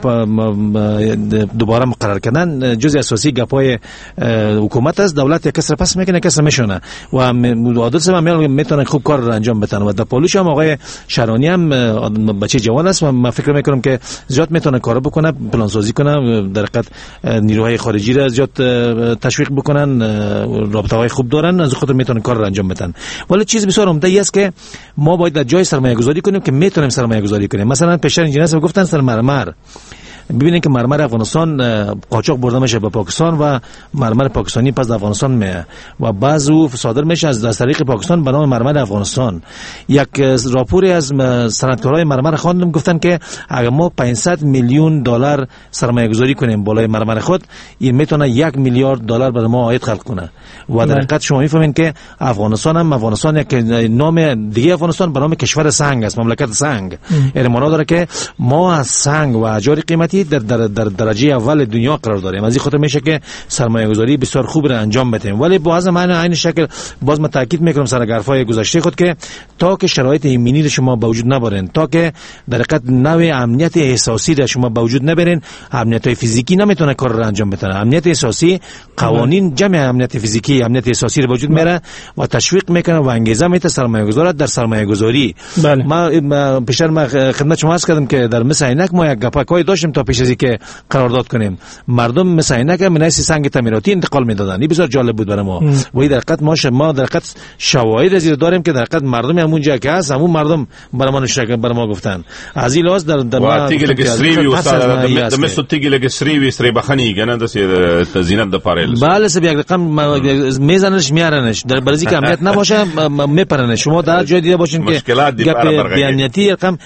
دوباره مقرر کردن جزء اساسی گپای حکومت است. دولت یک کس را پس میکنه کس میشونه و عادل صاحب میتونه خوب کار را انجام بدن و در پالوش هم آقای شرانی هم بچه جوان است و من فکر میکنم که زیاد میتونه کار بکنه، پلان سازی کنه، در حقیقت نیروهای خارجی را زیاد تشویق بکنن، رابطه های خوب دارن، از خاطر میتونن کار را انجام بدن. ولی چیز بسیار عمده است که ما باید در جای سرمایه گذاری کنیم که میتونیم سرمایه گذاری کنیم. مثلا پیشتر انجینر گفتن سر مرمر، ببینید که مرمر افغانستان قاچاق برده میشه به پاکستان و مرمر پاکستانی پس در افغانستان میه و بعضو صادر میشه از طریق پاکستان به نام مرمر افغانستان. یک راپوری از صنعتکارای مرمر خواندم، گفتن که اگر ما 500 میلیون دلار سرمایه گذاری کنیم بالای مرمر خود، این میتونه 1 میلیارد دلار برای ما عاید خلق کنه. و در حقیقت شما میفهمین که افغانستان یک نام دیگه افغانستان به نام کشور سنگ است، مملکت سنگ. یعنی معنا داره که ما از سنگ و احجار قیمتی در درجه اول دنیا قرار داریم. از این خاطر میشه که سرمایه گذاری بسیار خوب را انجام بدیم. ولی با عین شکل باز من تاکید میکنم سر حرفای گذشته خود که تا که شرایط ایمنی شما به وجود نبرین، تا که در حقیقت نوع امنیت احساسی را شما به وجود نبرین، امنیت فیزیکی نمیتونه کار را انجام بده. امنیت احساسی قوانین جمع امنیت فیزیکی امنیت احساسی را به وجود میاره و تشویق میکنه و انگیزه میده سرمایه گذار در سرمایه گذاری. ما پیشتر خدمت شما عرض کردم که در مثل عینک ما یک گپاکای داشتیم تا پیش از اینکه قرارداد کنیم. مردم مثل عینک من سنگ تعمیراتی انتقال میدادن. این بسیار جالب بود برای ما. و در حقیقت ما در حقیقت شواهد از داریم که در حقیقت مردم همونجا که هست همون مردم برای ما نشون برای ما گفتن. از این لحاظ در ما تیگل گسریوی استاد د مسو تیگل گسریوی سری بخنی کنه د زینت د پارل. بله سب یک رقم میزنش میارنش در برزی که امنیت نباشه میپرنه. شما در جای دیگه باشین که گپ بیانیتی رقم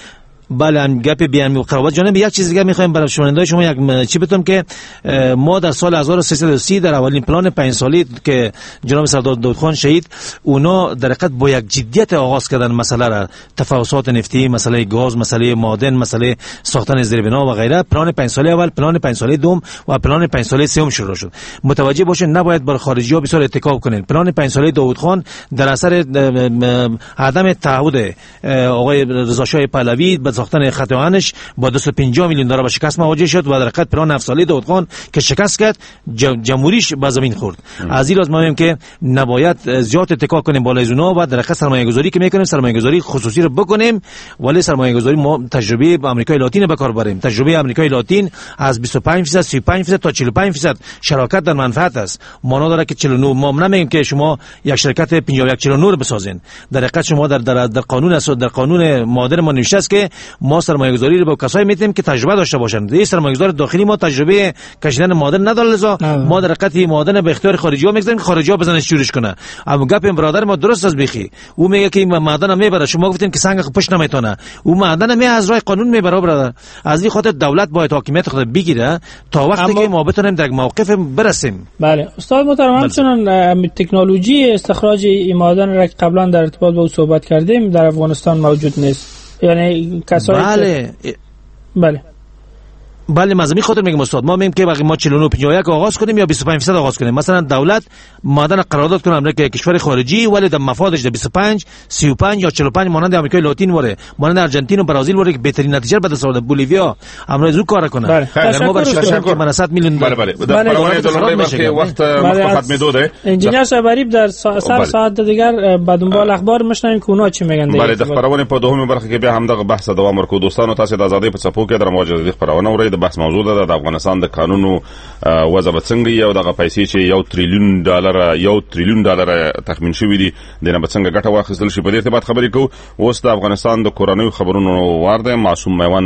بله هم گپ بیان قرابت جانب. یک چیز دیگه میخوایم برای شنوندگان شما یک چی بتونم که ما در سال 1330 در اولین پلان 5 سالی که جناب سردار داود خان شهید اونا در حقیقت با یک جدیت آغاز کردن مسئله را، تفاوتات نفتی، مسئله گاز، مسئله معدن، مسئله ساختن زیربنا و غیره. پلان 5 ساله اول، پلان 5 ساله دوم و پلان 5 ساله سوم شروع شد. متوجه باشین نباید بر خارجی‌ها بسیار اتکا کنین. پلان 5 ساله داود خان در اثر عدم تعهد آقای رضا شاه پهلوی به ساختن خط آهنش با 250 میلیون دلار به شکست مواجه شد و در حقیقت پلان 7 ساله داود خان که شکست کرد جمهوریش به زمین خورد. از این لحاظ ما میگیم که نباید زیاد اتکا کنیم بالای اونا و در حقیقت سرمایه‌گذاری که میکنیم سرمایه‌گذاری خصوصی رو بکنیم، ولی سرمایه‌گذاری ما تجربه آمریکای لاتین به کار بریم. تجربه آمریکای لاتین از 25% 35% تا 45% شراکت در منفعت است. معنا داره که 49 ما نمیگیم که شما یک شرکت 5149 رو بسازین. در حقیقت شما در قانون اساس در قانون مادر ما نوشته است که ما سرمایه‌گذاری رو به کسایی میتیم که تجربه داشته باشند. این سرمایه‌گذار داخلی ما تجربه کشیدن معدن نداره، لذا ما در حقیقت معدن به اختیار خارجی‌ها میگذاریم که خارجی‌ها بزنن شورش کنه. اما گپ برادر ما درست از بیخی او میگه که این معدن میبره، شما گفتین که سنگ پشت نمیتونه، او معدن می از راه قانون میبره برادر. از این خاطر دولت باید حاکمیت خود بگیره تا وقتی که ما بتونیم در موقف برسیم. بله استاد محترم، همچنان تکنولوژی استخراج این معدن را که قبلا در ارتباط با او صحبت کردیم در افغانستان موجود نیست، یعنی کسایی بله مزمی خاطر میگم استاد، ما میگیم که باقی ما 49 51 آغاز کنیم یا 25% آغاز کنیم. مثلا دولت معدن قرارداد کنه امریکا کشور خارجی، ولی در مفادش در 25 35 یا 45 مانند آمریکای لاتین وره، مانند ارژانتین و برزیل وره که بهترین نتیجه به دست آورده، بولیویا امروز رو کار کنه. ما برشون که من 100 میلیون بله در پروانه دلار که وقت مخفت میدوده انجینیر شبریب در ساعت دیگر بعد دنبال اخبار مشنیم که اونا چی میگن. بله در پروانه په دومه برخه کې بیا هم دغه بحث دوام ورکو. دوستانو تاسو د ازادۍ په څپو کې در مواجهه د پروانه ورې د بحث موضوع ده د افغانستان د قانونو وضع څنګه یو دغه پیسې چې 1 تریلیون ډالر تخمین شوی دي دنه به څنګه ګټه واخیستل شي په دې ارتباط خبرې کوو. اوس د افغانستان د کورونو خبرونو وارده معصوم میوان